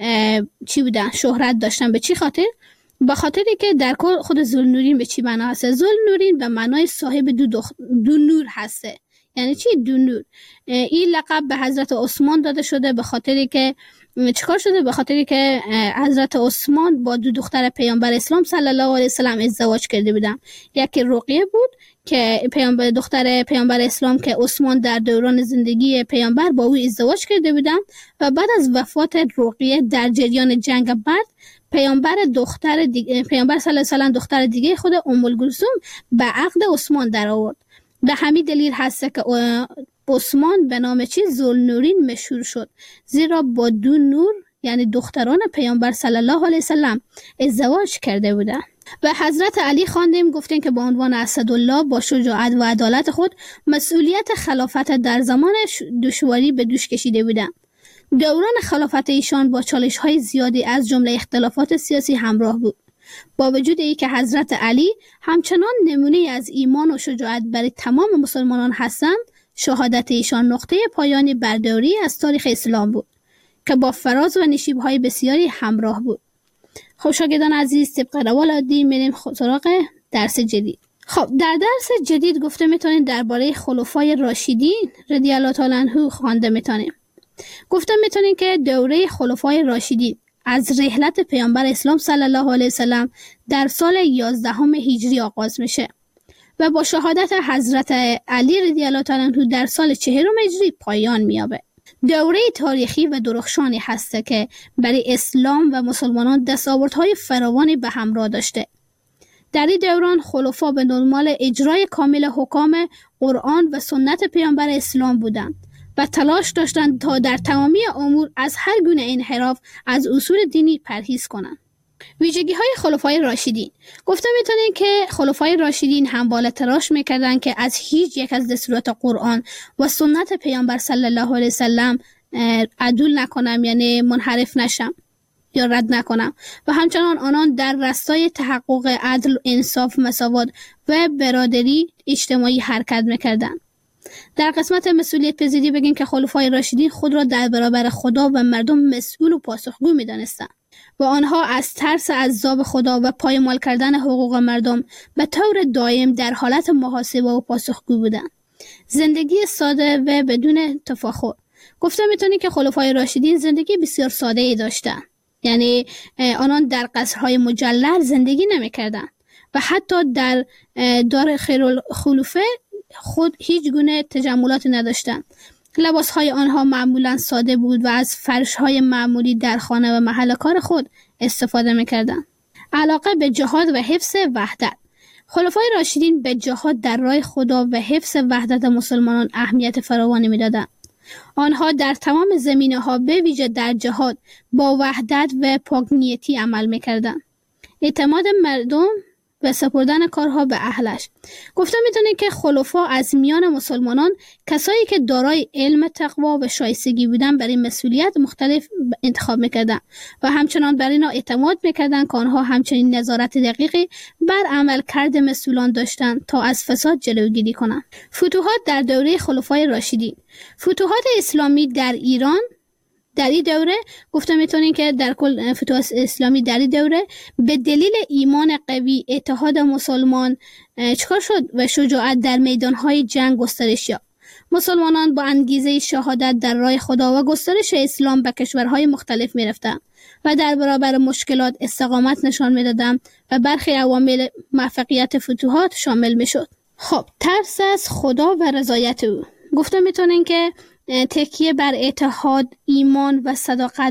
شهرت داشتن؟ به چی خاطر؟ به خاطری که در کل خود ذوالنورین به چی معنا هست؟ ذوالنورین به معنای صاحب دو نور هسته. یعنی چی دو نور؟ این لقب به حضرت عثمان داده شده به خاطری که چیکار شده؟ به خاطری که حضرت عثمان با دو دختر پیامبر اسلام صلی الله علیه و سلم ازدواج کرده بودن. یکی رقیه بود که دختر پیامبر اسلام که عثمان در دوران زندگی پیامبر با او ازدواج کرده بودن و بعد از وفات رقیه در جریان جنگ بدر پیامبر صلی الله علیه و سلم دختر دیگه خود ام کلثوم به عقد عثمان در آورد. به همین دلیل هست که عثمان به نام ذوالنورین مشهور شد، زیرا با دو نور یعنی دختران پیامبر صلی الله علیه و سلم ازدواج کرده بودند. و حضرت علی خواندیم، گفتیم که با عنوان اسدالله با شجاعت و عدالت خود مسئولیت خلافت در زمان دشواری به دوش کشیده بودند. دوران خلافت ایشان با چالش‌های زیادی از جمله اختلافات سیاسی همراه بود. با وجود اینکه حضرت علی همچنان نمونه از ایمان و شجاعت برای تمام مسلمانان هستند، شهادت ایشان نقطه پایانی بر دوری از تاریخ اسلام بود که با فراز و نشیب‌های بسیاری همراه بود. خب شاگردان عزیز، طبق روال عادی میریم سراغ درس جدید. خب در درس جدید گفته میتونید درباره خلفای راشدین رضی الله تعالی عنهم خوانده میتونیم. گفته میتونید که دوره خلفای راشدین از رحلت پیامبر اسلام صلی الله علیه و سلم در سال 11 هجری آغاز میشه و با شهادت حضرت علی رضی الله تعالی عنه در سال 40 هجری پایان مییابه. دوره تاریخی و درخشانی هست که برای اسلام و مسلمانان دستاوردهای فراوانی به همراه داشته. در این دوران خلفا به دنبال اجرای کامل حکام قرآن و سنت پیامبر اسلام بودند و تلاش داشتند تا در تمامی امور از هر گونه انحراف از اصول دینی پرهیز کنند. ویژگی های خلفای راشدین. گفته میتونید که خلفای راشدین همواره تلاش میکردند که از هیچ یک از دستورات قرآن و سنت پیامبر صلی الله علیه وسلم عدول نکنم، یعنی منحرف نشم یا رد نکنم، و همچنان آنان در راستای تحقق عدل، انصاف، مساوات و برادری اجتماعی حرکت میکردند. در قسمت مسئولیت پذیری بگیم که خلفای راشدین خود را در برابر خدا و مردم مسئول و پاسخگو می‌دانستند و آنها از ترس عذاب خدا و پایمال کردن حقوق مردم به طور دائم در حالت محاسبه و پاسخگو بودند. زندگی ساده و بدون تفاخر. گفته میتونی که خلفای راشدین زندگی بسیار ساده ای داشتند. یعنی آنان در قصرهای مجلل زندگی نمی‌کردند و حتی در دار خیرالخلفه خود هیچ گونه تجملاتی نداشتند. لباسهای آنها معمولا ساده بود و از فرشهای معمولی در خانه و محل کار خود استفاده میکردند. علاقه به جهاد و حفظ وحدت. خلفای راشدین به جهاد در راه خدا و حفظ وحدت مسلمانان اهمیت فراوانی میدادند. آنها در تمام زمینه‌ها به ویژه در جهاد با وحدت و پاک‌نیتی عمل میکردند. اعتماد مردم و سپردن کارها به اهلش. گفته میتونه که خلفا از میان مسلمانان کسایی که دارای علم، تقوا و شایستگی بودن برای مسئولیت مختلف انتخاب میکردن و همچنان بر اینا اعتماد میکردن که آنها همچنین نظارت دقیقی بر عمل کرد مسئولان داشتن تا از فساد جلوگیری کنند. فتوحات در دوره خلفای راشدین. فتوحات اسلامی در ایران در این دوره گفته میتونین که در کل فتوحات اسلامی در این دوره به دلیل ایمان قوی، اتحاد مسلمان چکار شد و شجاعت در میدانهای جنگ گسترش یافت. مسلمانان با انگیزه شهادت در راه خدا و گسترش اسلام به کشورهای مختلف میرفتند و در برابر مشکلات استقامت نشان میدادند و برخی عوامل موفقیت فتوحات شامل میشد. خب، ترس از خدا و رضایت او. گفته میتونین که تکیه بر اتحاد، ایمان و صداقت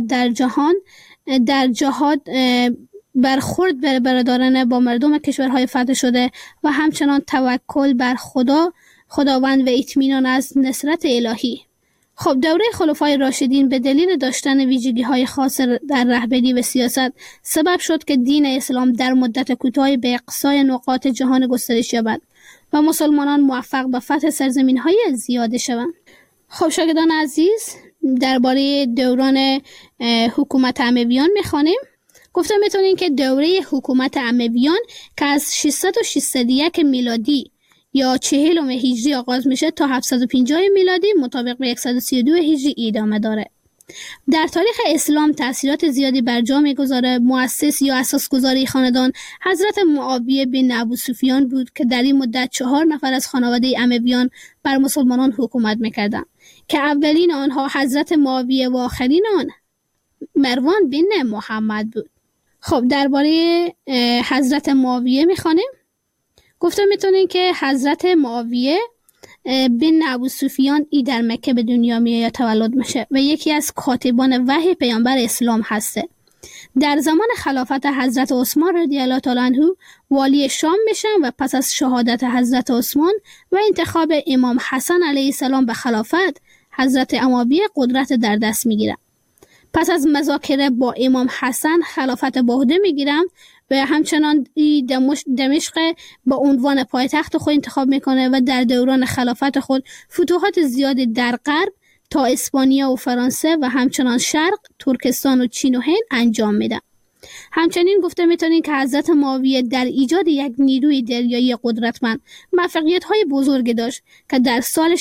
در جهاد برخورد برادرانه با مردم کشورهای فتح شده و همچنان توکل بر خداوند و اطمینان از نصرت الهی. خب، دوره خلفای راشدین به دلیل داشتن ویژگی‌های خاص در رهبری و سیاست سبب شد که دین اسلام در مدت کوتاهی به اقصای نقاط جهان گسترش یابد و مسلمانان موفق به فتح سرزمین‌های زیاد شوند. خب شاگردان عزیز، درباره دوران حکومت امویان میخوانیم. گفته میتونین که دوره حکومت امویان که از 601 میلادی یا 40 هجری آغاز میشه تا 750 میلادی مطابق به 132 هجری ادامه داره. در تاریخ اسلام تأثیرات زیادی بر جا میگذاره. مؤسس یا اساسگذار خاندان حضرت معاویه بن ابو سفیان بود که در این مدت 4 نفر از خانواده امویان بر مسلمانان حکومت میکردند که اولین آنها حضرت معاویه و آخرین آن مروان بن محمد بود. خب، درباره حضرت معاویه میخوانیم. گفته میتونین که حضرت معاویه بن ابو سفیان در مکه به دنیا میاد یا تولد میشه و یکی از کاتبان وحی پیامبر اسلام هسته. در زمان خلافت حضرت عثمان رضی الله تعالی عنه والی شام میشن و پس از شهادت حضرت عثمان و انتخاب امام حسن علیه السلام به خلافت، حضرت معاویه قدرت در دست میگیرن. پس از مذاکره با امام حسن خلافت به عهده میگیرن و همچنان دمشق به عنوان پایتخت خود انتخاب میکنه و در دوران خلافت خود فتوحات زیادی در غرب تا اسپانیا و فرانسه و همچنان شرق، ترکستان و چین و هند انجام میده. همچنین گفته میتونین که حضرت معاویه در ایجاد یک نیروی دریایی قدرتمند موفقیت‌های بزرگی داشت که در سال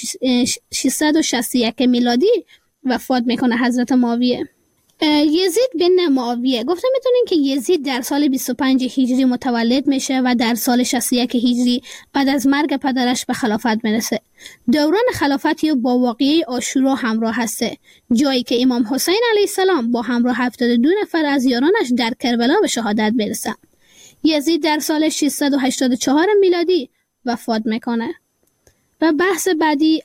661 میلادی وفات میکنه حضرت معاویه. یزید بن معاویه. گفته میتونین که یزید در سال 25 هجری متولد میشه و در سال 61 هجری بعد از مرگ پدرش به خلافت میرسه. دوران خلافتی با واقعه عاشورا همراه هسته، جایی که امام حسین علیه السلام با همراه 72 نفر از یارانش در کربلا به شهادت برسن. یزید در سال 684 میلادی وفات میکنه. و بحث بعدی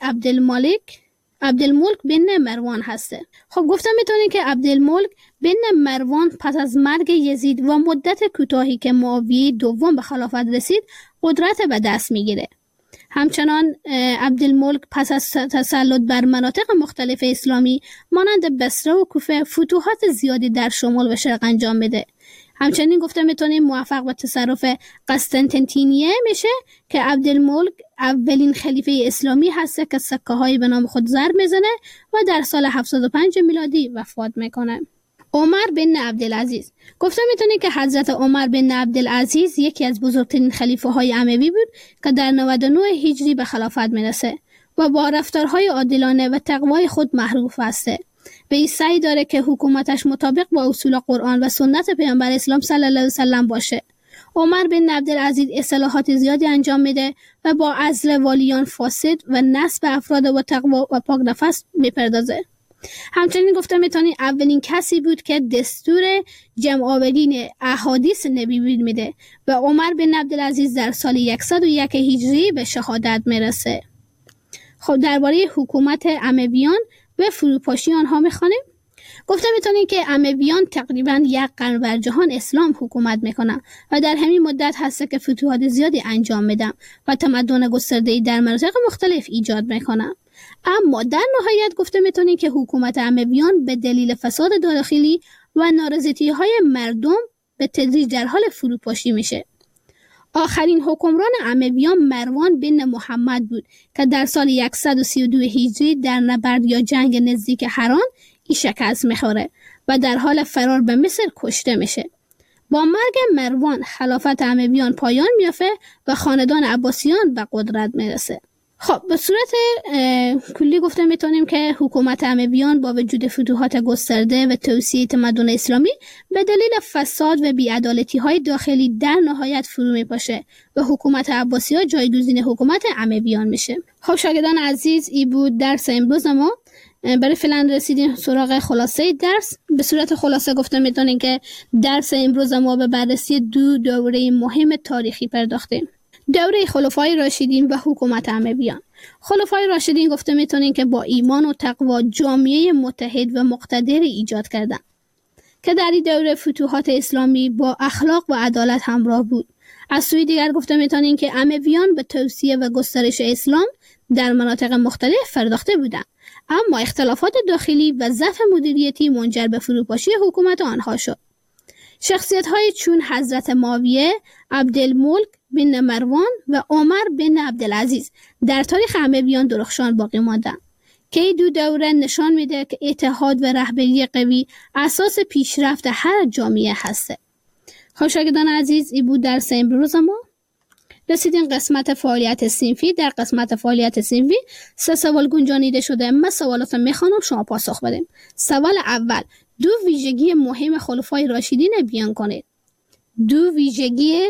عبدالملک بن مروان هسته. خب، گفتم میتونین که عبدالملک بن مروان پس از مرگ یزید و مدت کوتاهی که معاویه دوم به خلافت رسید قدرت به دست میگیره. همچنان عبدالملک پس از تسلط بر مناطق مختلف اسلامی مانند بصره و کوفه فتوحات زیادی در شمال و شرق انجام میده. همچنین گفته میتونیم موفق به تصرف قسطنطنیه میشه که عبدالملک اولین خلیفه اسلامی هسته که سکه های به نام خود ضرب میزنه و در سال 705 میلادی وفات میکنه. عمر بن عبدالعزیز. گفته میتونیم که حضرت عمر بن عبدالعزیز یکی از بزرگترین خلیفه های اموی بود که در 99 هجری به خلافت میرسه و با رفتارهای عادلانه و تقوای خود معروف هسته. به این سعی داره که حکومتش مطابق با اصول قرآن و سنت پیامبر اسلام صلی الله علیه و سلم باشه. عمر بن عبدالعزیز اصلاحات زیادی انجام میده و با عزل والیان فاسد و نصب افراد با تقوا و پاک نفس میپردازه. همچنین گفته میتونی اولین کسی بود که دستور جمع آورین احادیث نبی میده و عمر بن عبدالعزیز در سال 101 هجری به شهادت میرسه. خب، درباره حکومت امویان و فروپاشی آنها میخوانیم. گفته میتونیم که امویان تقریبا 1 قرن بر جهان اسلام حکومت میکنن و در همین مدت هست که فتوحات زیادی انجام میدن و تمدن گسترده‌ای در مناطق مختلف ایجاد میکنن. اما در نهایت گفته میتونیم که حکومت امویان به دلیل فساد داخلی و نارضایتی‌های مردم به تدریج در حال فروپاشی میشه. آخرین حکمران امویان مروان بن محمد بود که در سال 132 هجری در نبرد یا جنگ نزدیک حران ای شکست میخوره و در حال فرار به مصر کشته میشه. با مرگ مروان خلافت امویان پایان میافته و خاندان عباسیان به قدرت میرسه. خب به صورت کلی گفته میتونیم که حکومت امویان با وجود فتوحات گسترده و توسعه تمدن اسلامی به دلیل فساد و بی‌عدالتی های داخلی در نهایت فرو میپاشه و حکومت عباسی‌ها جایگزین حکومت امویان میشه. خب شاگردان عزیز، این بود درس امروز ما. برای فعلا رسیدیم سراغ خلاصه درس. به صورت خلاصه گفته میتونیم که درس امروز ما به بررسی دو دوره مهم تاریخی پرداختیم: دوره خلفای راشدین و حکومت امویان. خلفای راشدین گفته میتونیم که با ایمان و تقوا جامعه متحد و مقتدر ایجاد کردند که در این دوره فتوحات اسلامی با اخلاق و عدالت همراه بود. از سوی دیگر گفته میتونیم که امویان به توسعه و گسترش اسلام در مناطق مختلف پرداخته بودند، اما اختلافات داخلی و ضعف مدیریتی منجر به فروپاشی حکومت آنها شد. شخصیت‌های چون حضرت معاویه، عبدالملک بن مروان و عمر بن عبدالعزیز در تاریخ امویان درخشان باقی ماندند که این دو دوره نشان میده که اتحاد و رهبری قوی اساس پیشرفت هر جامعه هسته. خب شاگردان عزیز، این بود درس امروز ما. رسیدیم قسمت فعالیت صنفی. در قسمت فعالیت صنفی 3 سوال گنجانیده شده. من سوالات میخوانم، شما پاسخ بدیم. سوال اول: دو ویژگی مهم خلفای راشدین بیان کنید. دو ویژگی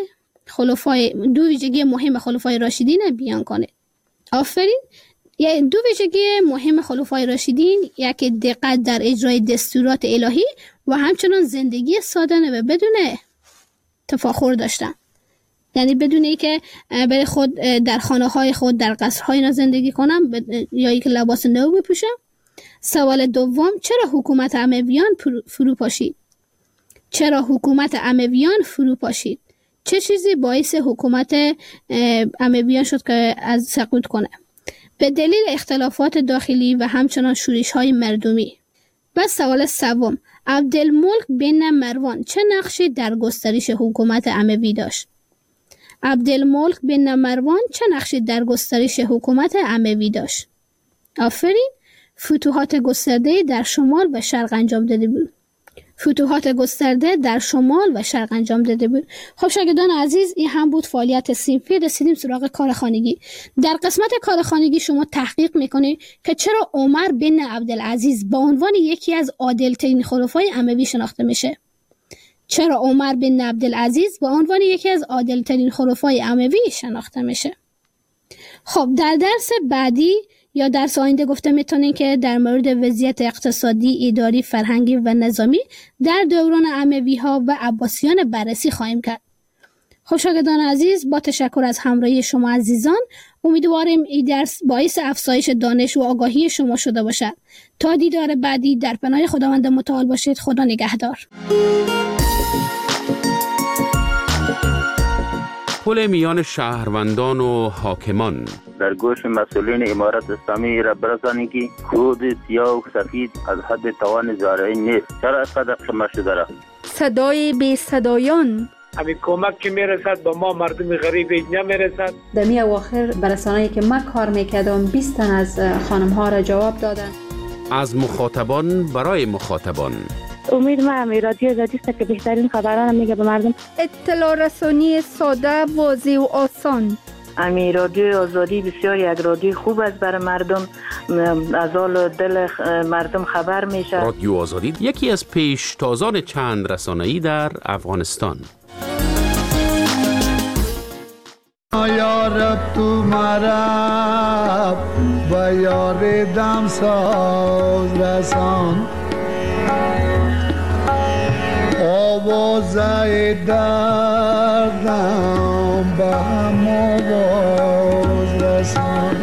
مهم خلفای راشدین بیان کنید. آفرین. دو ویژگی مهم خلفای راشدین: یک دقت در اجرای دستورات الهی و همچنان زندگی سادانه و بدون تفاخر داشتن، یعنی بدون اینکه برای خود در خانه های خود در قصرهای اینا زندگی کنم یا اینکه لباس نو بپوشم. سوال دوم: چرا حکومت امویان فرو پاشید؟ چه چیزی باعث حکومت امویان شد که از سقوط کنه؟ به دلیل اختلافات داخلی و همچنان شورش های مردمی. و سوال سوم: عبدالملک بن مروان چه نقشی در گسترش حکومت اموی داشت؟ آفرین. فتوحات گسترده در شمال و شرق انجام داده بود. خب شاگردان عزیز، این هم بود فعالیت صنفی. رسیدیم سراغ کارخانگی. در قسمت کارخانگی شما تحقیق میکنید که چرا عمر بن عبدالعزیز با عنوان یکی از عادل‌ترین خلفای اموی شناخته میشه. خب در درس بعدی یا درس آینده گفته میتونین که در مورد وضعیت اقتصادی، اداری، فرهنگی و نظامی در دوران اموی ها و عباسیان بررسی خواهیم کرد. خب شاگردان عزیز، با تشکر از همراهی شما عزیزان، امیدواریم این درس باعث افزایش دانش و آگاهی شما شده باشد. تا دیدار بعدی، در پناه خداوند متعال باشید. خدا نگهدار. پل میان شهروندان و حاکمان. در گوش مسئولین امارت اسلامی را برسانید که کود سیاه و سفید از حد توان زارعین نیست. چرا اینقدر شما شده را؟ صدای بی صدایان. همین کمک که میرسد به ما مردم غریب نمیرسد. در می اواخر برسانه‌ای که من کار میکردم 20 تن از خانم ها را جواب دادن. از مخاطبان برای مخاطبان. امید ما رادیو آزادی است که بهترین خبران میگه به مردم. اطلاع رسانی ساده، واضح و آسان. رادیو آزادی بسیار یک رادیو خوب است برای مردم، از حال دل مردم خبر میشه. رادیو آزادی یکی از پیشتازان چند رسانه‌ای در افغانستان. یا رب تو مرا و یار دم ساز رسان، آوازه دردم به هم آواز رسان،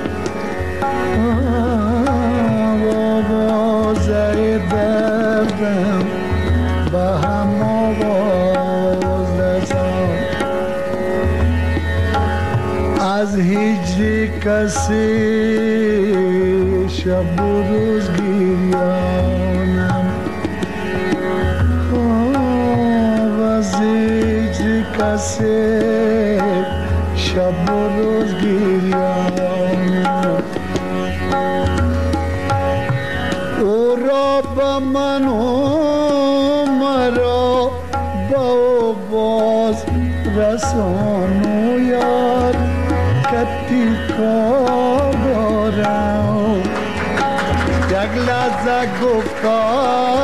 آوازه دردم به هم آواز رسان. از هجر کسی شب و روز گریانم، از هجر کسی شب و روز گریانم او را به من و مرا با او باز رسان و یار کتی کار دارم یک لحظه گفتار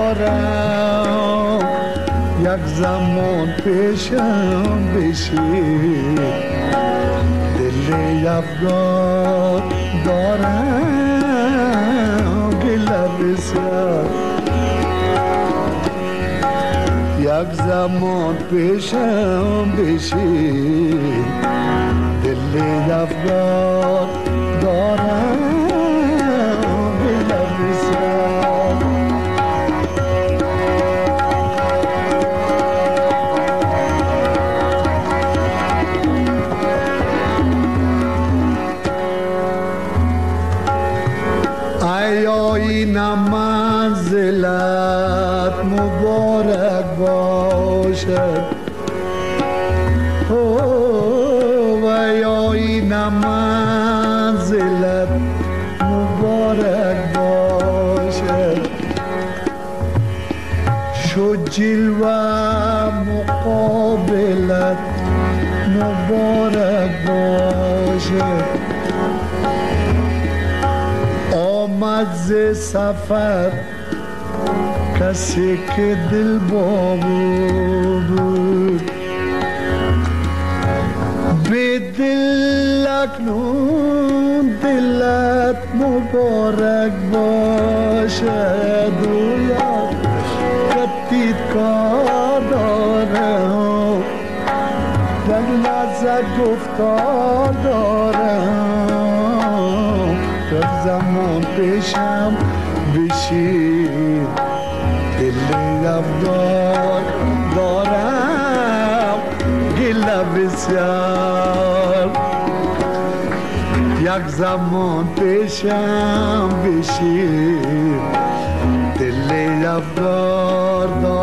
دارم یک زمان پیشم بشی دل افگار دارم گله بسیار یک زمان پیشم بشی دل افگار دارم گله بسیار این منزلت مبارک باشد و یا این منزلت مبارک باشد شو جلوه مقابلت مبارک باشد آمد ز سفر کسی که دل با بود به دل اکنون دلت مبارک باشد و یاد کتید کار دارم در لحظه گفتار دارم در زمان پیشم بشین دل افگار دارم گله بسیار یک زمان پیشم بشین دل افگار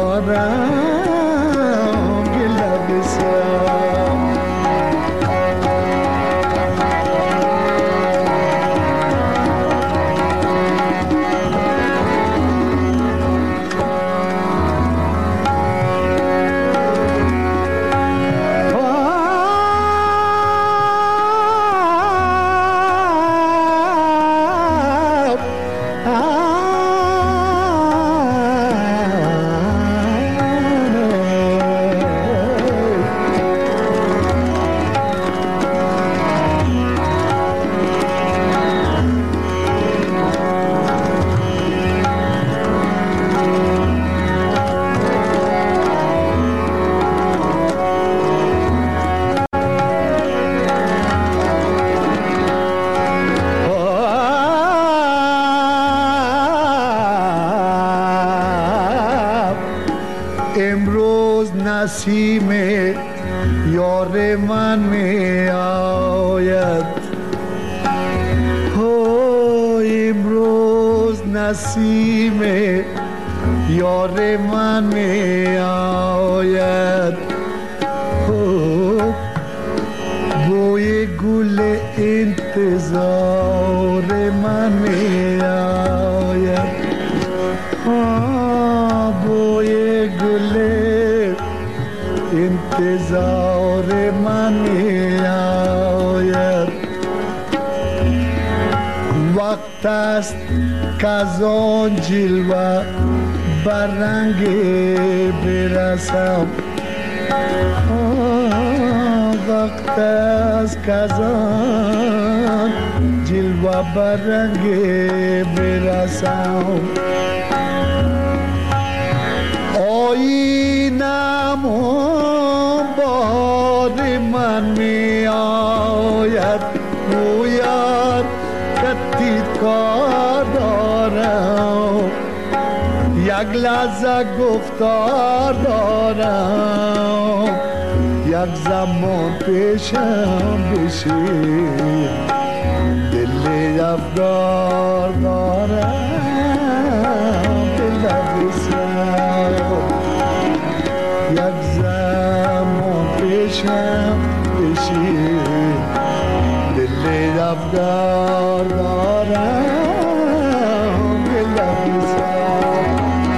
دارم گله بسیار نسیم یار من می آید امروز نسیم یار من می آید بوی گل انتظار من می آید بوی گل انتظار من می آید وقت است که از آن جلوه بر رنگ برسم وقت است که از آن جلوه بر رنگ برسم آینم بار من می آید گوید کتی کار دارم یک لحظه گفتار دارم یک زمان پیشم بشی دل افگار دارم دل بسیار یک زمان پیشم بشی دل افگار دارم به لب سر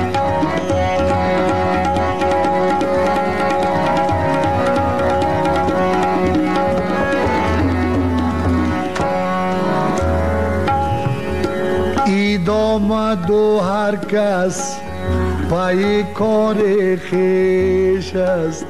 اید آمد و هر کس پای کار خیش است